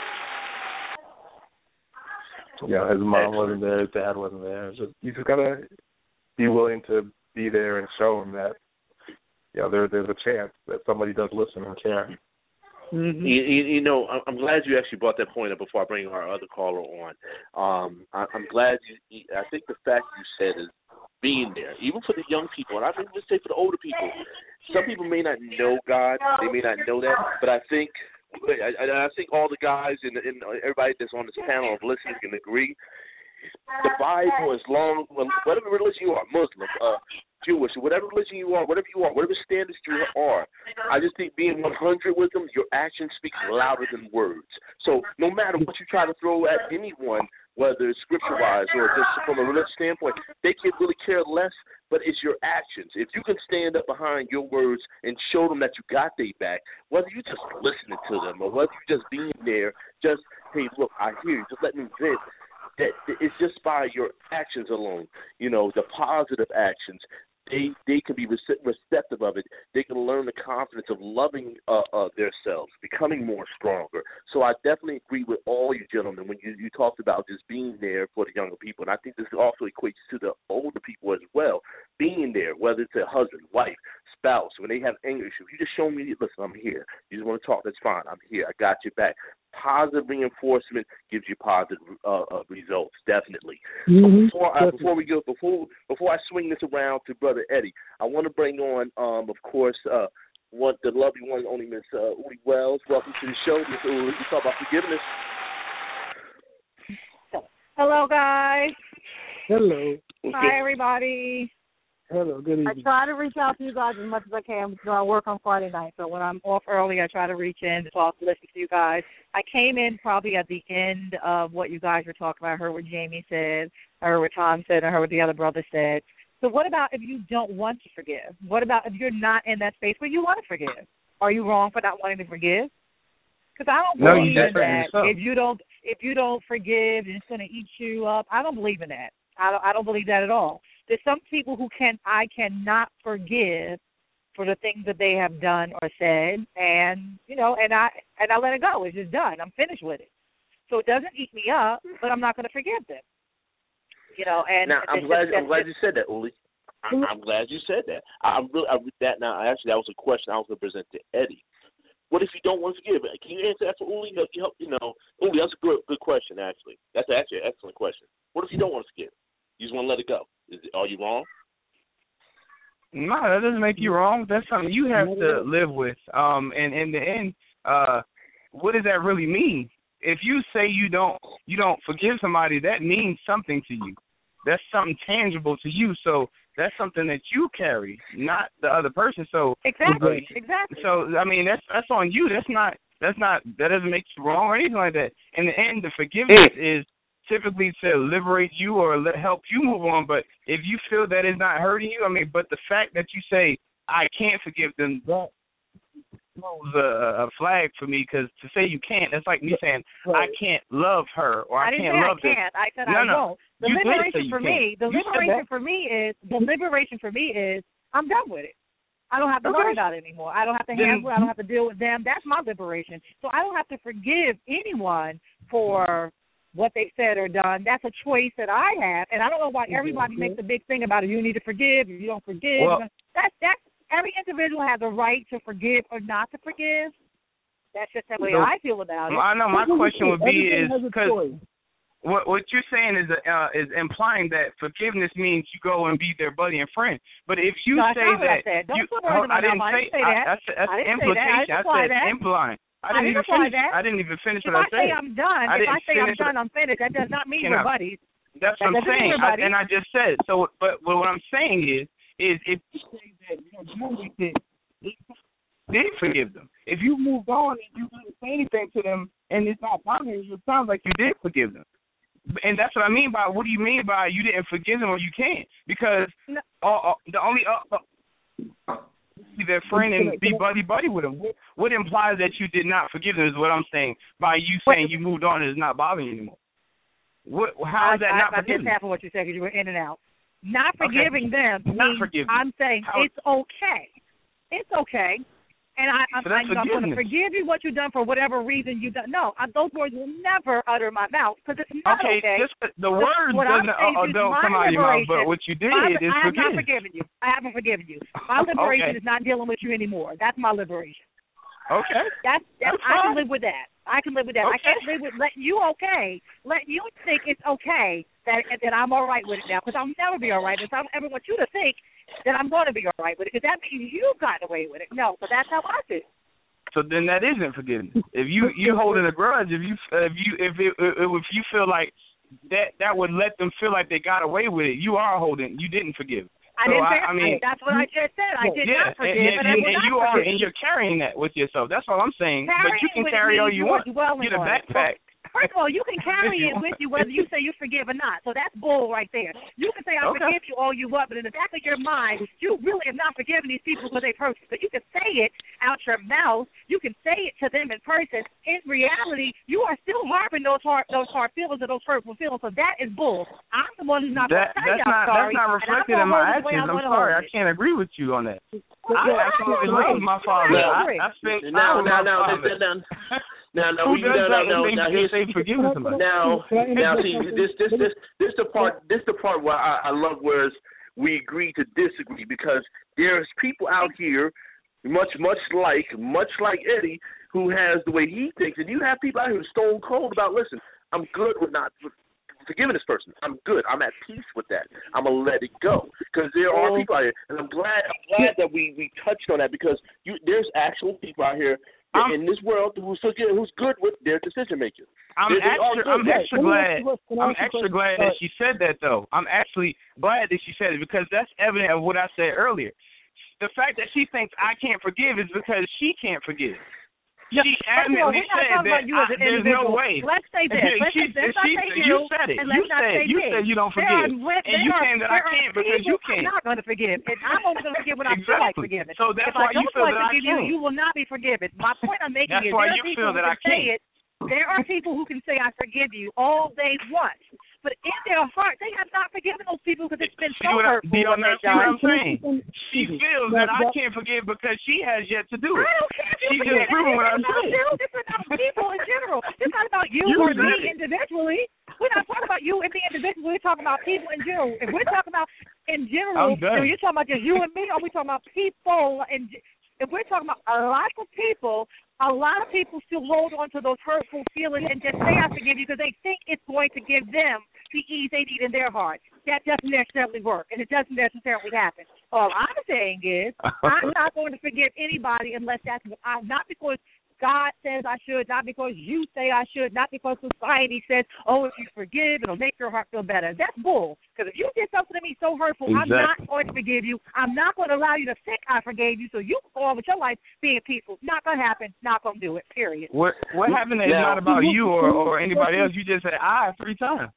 you know, his mom wasn't there, his dad wasn't there. It's just, you just gotta be willing to be there and show him that, you know, there, there's a chance that somebody does listen and care. Mm-hmm. You, you, you know, I'm glad you actually brought that point up before I bring our other caller on. Um, I, I'm glad you. I think the fact you said is being there, even for the young people, and I think let's say for the older people. Some people may not know God, they may not know that, but I think. I, I think all the guys and, and everybody that's on this panel of listeners can agree. The Bible, as long, whatever religion you are, Muslim, uh, Jewish, whatever religion you are, whatever you are, whatever standards you are, I just think being one hundred with them, your action speaks louder than words. So no matter what you try to throw at anyone, whether it's scripture-wise or just from a religious standpoint, they can really care less, but it's your actions. If you can stand up behind your words and show them that you got their back, whether you're just listening to them or whether you're just being there, just, hey, look, I hear you, just let me vent. That it's just by your actions alone, you know, the positive actions. They they can be receptive of it. They can learn the confidence of loving uh, uh, themselves, becoming more stronger. So I definitely agree with all you gentlemen when you, you talked about just being there for the younger people. And I think this also equates to the older people as well, being there, whether it's a husband, wife, spouse, when they have anger issues. You just show me, listen, I'm here. You just want to talk, that's fine. I'm here. I got your back. Positive reinforcement gives you positive uh, uh, results, definitely. Mm-hmm. Before I, before we go, before before I swing this around to Brother Eddie, I want to bring on, um, of course, uh, what the lovely one and only Miss uh, Uli Wells. Welcome to the show, Miss Uli. We talk about forgiveness. Hello, guys. Hello. Hi, everybody. Hello, good evening. I try to reach out to you guys as much as I can because I work on Friday night. So when I'm off early, I try to reach in to talk, to listen to you guys. I came in probably at the end of what you guys were talking about. I heard what Jamie said. I heard what Tom said. I heard what the other brother said. So what about if you don't want to forgive? What about if you're not in that space where you want to forgive? Are you wrong for not wanting to forgive? Because I don't no, believe in that. So. If you don't, if you don't forgive, it's going to eat you up. I don't believe in that. I don't, I don't believe that at all. There's some people who can I cannot forgive for the things that they have done or said, and you know, and I and I let it go. It's just done. I'm finished with it. So it doesn't eat me up, but I'm not going to forgive them. You know, and now I'm glad just, I'm glad you said that, Uli. I'm, I'm glad you said that. I'm really I, that now. Actually, that was a question I was going to present to Eddie. What if you don't want to forgive? Can you answer that for Uli? You know, Uli, that's a good good question. Actually, that's actually an excellent question. What if you don't want to forgive? You just want to let it go. Is it, are you wrong? No, that doesn't make you wrong. That's something you have to live with. Um, and in the end, uh, what does that really mean? If you say you don't, you don't forgive somebody, that means something to you. That's something tangible to you. So that's something that you carry, not the other person. So exactly, exactly. So I mean, that's that's on you. That's not that's not that doesn't make you wrong or anything like that. In the end, the forgiveness is typically to liberate you or let, help you move on. But if you feel that it's not hurting you, I mean, but the fact that you say I can't forgive them, that was a, a flag for me, because to say you can't, that's like me saying right. I can't love her or I, I didn't can't say love I can't. them. I said no, I no. won't. The you liberation for me, the you liberation for me is the liberation for me is I'm done with it. I don't have to okay. worry about it anymore. I don't have to then, handle it. I don't have to deal with them. That's my liberation. So I don't have to forgive anyone for what they said or done. That's a choice that I have, and I don't know why everybody makes a big thing about it. You need to forgive. If you don't forgive, well, that's that's every individual has a right to forgive or not to forgive. That's just the way so, I feel about it. I know my question would be is because what what you're saying is uh, is implying that forgiveness means you go and be their buddy and friend. But if you no, say that, that, Don't you, put words I, in didn't my say, I didn't say that. I, that's that's I didn't implication. Say that. I, I said that. implying. I didn't, I didn't even finish. That. I didn't even finish if what I, I say I'm done, I if I say I'm it. done, I'm finished. That does not mean Can we're I, buddies. That's that what I'm saying. I, and I just said so. But what I'm saying is, is if you say that you did, did forgive them, if you moved on and you didn't say anything to them, and it's not bothering you, it sounds like you did forgive them. And that's what I mean by, what do you mean by you didn't forgive them or you can't? Because no. uh, uh, the only uh, uh, be their friend and be buddy buddy with them. What, what implies that you did not forgive them is what I'm saying by you saying you moved on and it's not bothering you anymore. What? How is that I, not I, forgiving? I missed half of what you said because you were in and out. Not forgiving okay. them. Not forgiving. I'm saying how, it's okay. It's okay. And I, I'm, so I, I'm going to forgive you what you've done for whatever reason you've done. No, I, those words will never utter my mouth because it's not okay. okay. Just the words doesn't uh, don't come out of your mouth, but what you did my, is I have forgive. not forgiven you. I haven't forgiven you. My liberation okay. is not dealing with you anymore. That's my liberation. Okay. That's, that's, that's I can live with that. I can live with that. Okay. I can't live with letting you okay. Let you think it's okay that that I'm all right with it now, because I'll never be all right. If I ever want you to think that I'm going to be all right with it, because that means you've gotten away with it. No, so that's how I feel. So then that isn't forgiveness. If you you holding a grudge, if you if you if it, if you feel like that that would let them feel like they got away with it, you are holding. You didn't forgive. I so didn't I, say. I mean, that's what I just said. I did yeah, not forgive, and, and, and, I will and not you forgive. are, and you're carrying that with yourself. That's all I'm saying. Carrying but you can with carry me, all you you want. Get a backpack. First of all, you can carry it with you whether you say you forgive or not. So that's bull right there. You can say I okay. forgive you all you want, but in the back of your mind, you really have not forgiven these people because they've hurt you. But you can say it out your mouth. You can say it to them in person. In reality, you are still harboring those hard, those hard feelings or those hurtful feelings. So that is bull. I'm the one who's not that, going to say that's I'm not, sorry. That's not reflected in my actions. I'm, I'm sorry. I can't agree with you on that. I absolutely love my father. I, I spent now, now, now, father. now, now, now, Who we, does no, that no, no, and now, they, here's, they forgiving somebody? Now, now, see, this, this, this, this the part, this the part where I, I love where we agree to disagree, because there's people out here, much, much like, much like Eddie, who has the way he thinks, and you have people out here who are stone cold about, listen, I'm good with not forgiving this person. I'm good. I'm at peace with that. I'm gonna let it go, because there are people out here, and I'm glad, I'm glad that we, we touched on that, because you, there's actual people out here I'm, in this world who's who's good with their decision making. I'm they, extra, they I'm extra glad. I'm extra question? glad that she said that, though. I'm actually glad that she said it, because that's evident of what I said earlier. The fact that she thinks I can't forgive is because she can't forgive. She adamantly said that I, there's no way. Let's say this. Let's she, say, let's she, say you, you said it. And You said you said you don't forgive, are, and you saying that I can't because you can't. I'm not going to forgive, and I'm only going to forgive when I exactly. feel like forgiving. So that's if why I you don't feel like that I forgive can't. you, you will not be forgiven. My point I'm making that's is why there you are people feel who that can I can't. say it. There are people who can say I forgive you all they want, but in their heart they have not forgiven those people because it's been see so what I, hurtful. Do you what see what I'm saying? She feels that I can't forgive because she has yet to do it. I don't care if She's you just proving what I'm saying. It's about people in general. It's not about you, you or me individually. We're not talking about you and me individually. We're talking about people in general. If we're talking about in general, if you're talking about just you and me, or we're talking about people, and if we're talking about a lot of people, a lot of people still hold on to those hurtful feelings and just say I forgive you because they think it's going to give them the ease they need in their heart. That doesn't necessarily work, and it doesn't necessarily happen. All I'm saying is I'm not going to forgive anybody unless that's I'm not because God says I should, not because you say I should, not because society says, oh, if you forgive, it'll make your heart feel better. That's bull. Because if you did something to me so hurtful, exactly. I'm not going to forgive you. I'm not going to allow you to think I forgave you so you can go on with your life being peaceful. Not going to happen. Not going to do it, period. What what happened is not about you or, or anybody else. You just said I three times.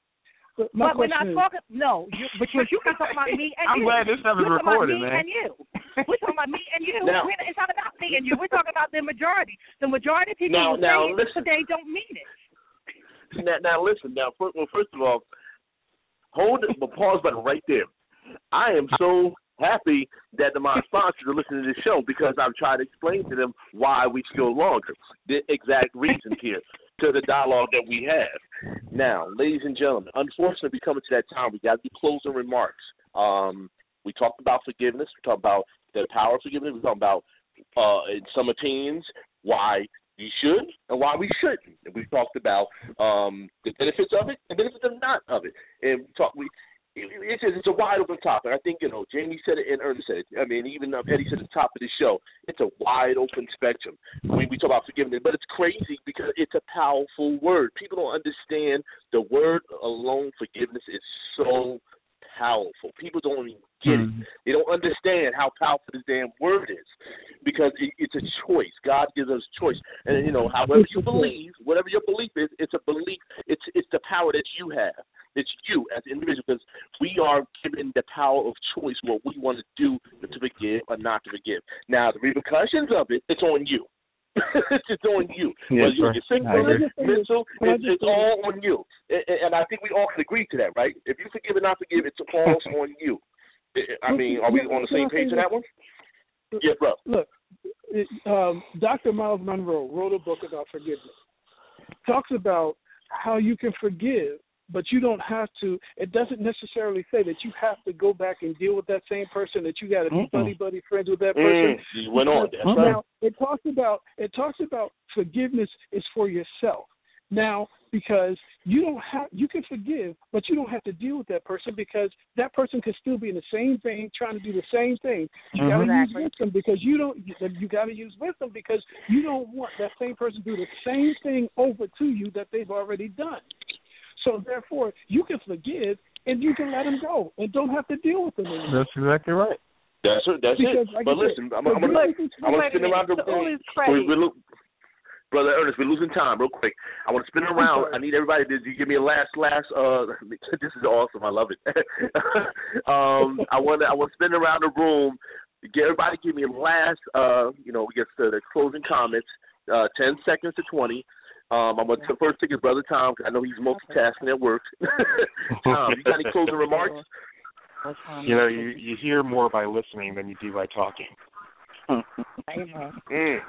But, but we're not is, talking, no, you, because you can talk about me and I'm you. I'm glad this stuff is we're recorded, man. man. And you. We're talking about me and you. Now, it's not about me and you. We're talking about the majority. The majority of people now, who now, say it, but they don't mean it. Now, now listen. Now, first, well, first of all, hold it, but pause button right there. I am so happy that my sponsors are listening to this show because I've tried to explain to them why we still longer. The exact reasons here to the dialogue that we have. Now, ladies and gentlemen, unfortunately, we're coming to that time. We got to do closing remarks. Um, we talked about forgiveness. We talked about the power of forgiveness. We talked about uh, in some teens why you should and why we shouldn't. And we've talked about um, the benefits of it and benefits of not of it. And we talk, we It's a, it's a wide open topic. I think, you know, Jamie said it and Ernest said it. I mean, even um, Eddie said at the top of the show, it's a wide open spectrum. We, we talk about forgiveness, but it's crazy because it's a powerful word. People don't understand the word alone, forgiveness, is so powerful. People don't even get mm-hmm. it. They don't understand how powerful this damn word is because it, it's a choice. God gives us choice. And, you know, however you believe, whatever your belief is, it's a belief. It's, it's the power that you have. It's you as an individual because we are given the power of choice what we want to do to forgive or not to forgive. Now, the repercussions of it, it's on you. It's on you. Yes, Whether you're sick, mental, it's, it's all on you. And, and I think we all can agree to that, right? If you forgive or not forgive, it's all on you. I mean, are we on the same page on that one? Yeah, bro. Look, it, um, Doctor Miles Monroe wrote a book about forgiveness. Talks about how you can forgive, but you don't have to. It doesn't necessarily say that you have to go back and deal with that same person, that you got to be mm-hmm. buddy buddy friends with that person. Mm, you went on. That's now, right. it talks about it talks about forgiveness is for yourself. Now, because you don't have, you can forgive, but you don't have to deal with that person because that person could still be in the same vein, trying to do the same thing. You mm-hmm. got to use wisdom because you don't. You got to use wisdom because you don't want that same person to do the same thing over to you that they've already done. So therefore, you can forgive and you can let them go and don't have to deal with them anymore. That's exactly right. That's it. That's because, it. Like but listen, said, I'm, I'm gonna I'm gonna spin around the room. Brother Ernest, we're losing time real quick. I want to spin around. I need everybody to give me a last, last. Uh, this is awesome. I love it. um, I want to, I want to spin around the room. Get everybody give me a last. Uh, you know, we get to the closing comments. Uh, ten seconds to twenty. Um, I'm going to first take his brother Tom because I know he's multitasking at work. Tom, you got any closing remarks? You know, you you hear more by listening than you do by talking. mm.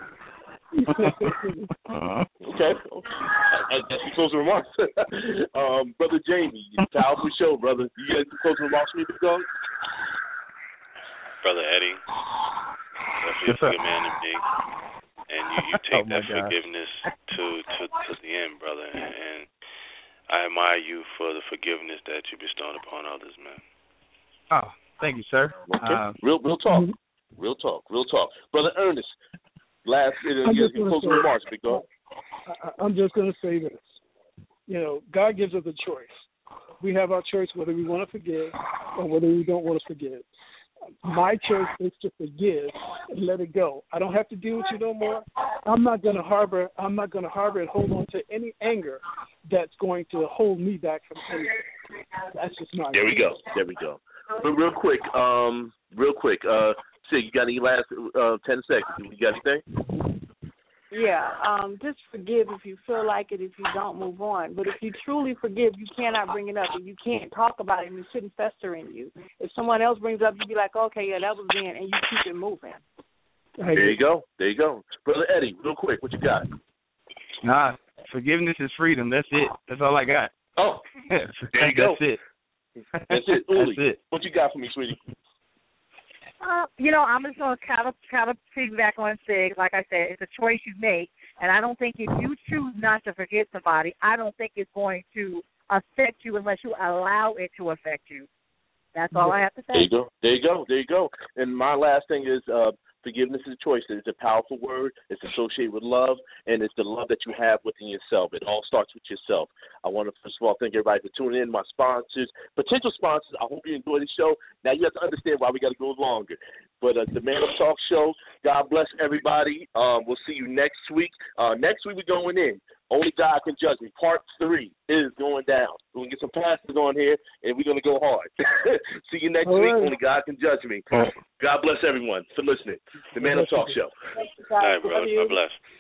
Okay. That's your closing remarks. um, Brother Jamie, powerful show, brother. You got any closing remarks for me, big dog? Brother Eddie, that's a good man to be. And you, you take oh that God. forgiveness to, to, to the end, brother. And, and I admire you for the forgiveness that you bestowed upon others, man. Oh, thank you, sir. Okay. Uh, real, real talk. Real talk. Real talk. Brother Ernest, last uh, closing remarks, big dog. I'm just going to say this. You know, God gives us a choice. We have our choice whether we want to forgive or whether we don't want to forgive. My choice is to forgive and let it go. I don't have to deal with you no more. I'm not going to harbor. I'm not going to harbor and hold on to any anger that's going to hold me back from anything. That's just my. There we go. There we go. But real quick, um, real quick, uh, Sig, you got any last uh, ten seconds? You got anything? Yeah, um, just forgive if you feel like it. If you don't, move on. But if you truly forgive, you cannot bring it up, and you can't talk about it, and it shouldn't fester in you. If someone else brings it up, you be like, okay, yeah, that was then, and you keep it moving. There you go. There you go. Brother Eddie, real quick, what you got? Nah, forgiveness is freedom. That's it. That's all I got. Oh, there you go. That's it. That's it. Uli, That's it. What you got for me, sweetie? Uh, you know, I'm just going to kind of, kind of piggyback on Sig. Like I said, it's a choice you make. And I don't think if you choose not to forgive somebody, I don't think it's going to affect you unless you allow it to affect you. That's all I have to say. There you go. There you go. There you go. And my last thing is uh, forgiveness is a choice. It's a powerful word. It's associated with love, and it's the love that you have within yourself. It all starts with yourself. I want to, first of all, thank everybody for tuning in, my sponsors, potential sponsors. I hope you enjoy the show. Now you have to understand why we got to go longer. But uh, the Man Up Talk Show, God bless everybody. Um, we'll see you next week. Uh, next week we're going in. Only God Can Judge Me. Part three is going down. We're going to get some pastors on here, and we're going to go hard. See you next All week. right. Only God Can Judge Me. God bless everyone for listening. The Man Up Talk Show. All right, brother. God bless.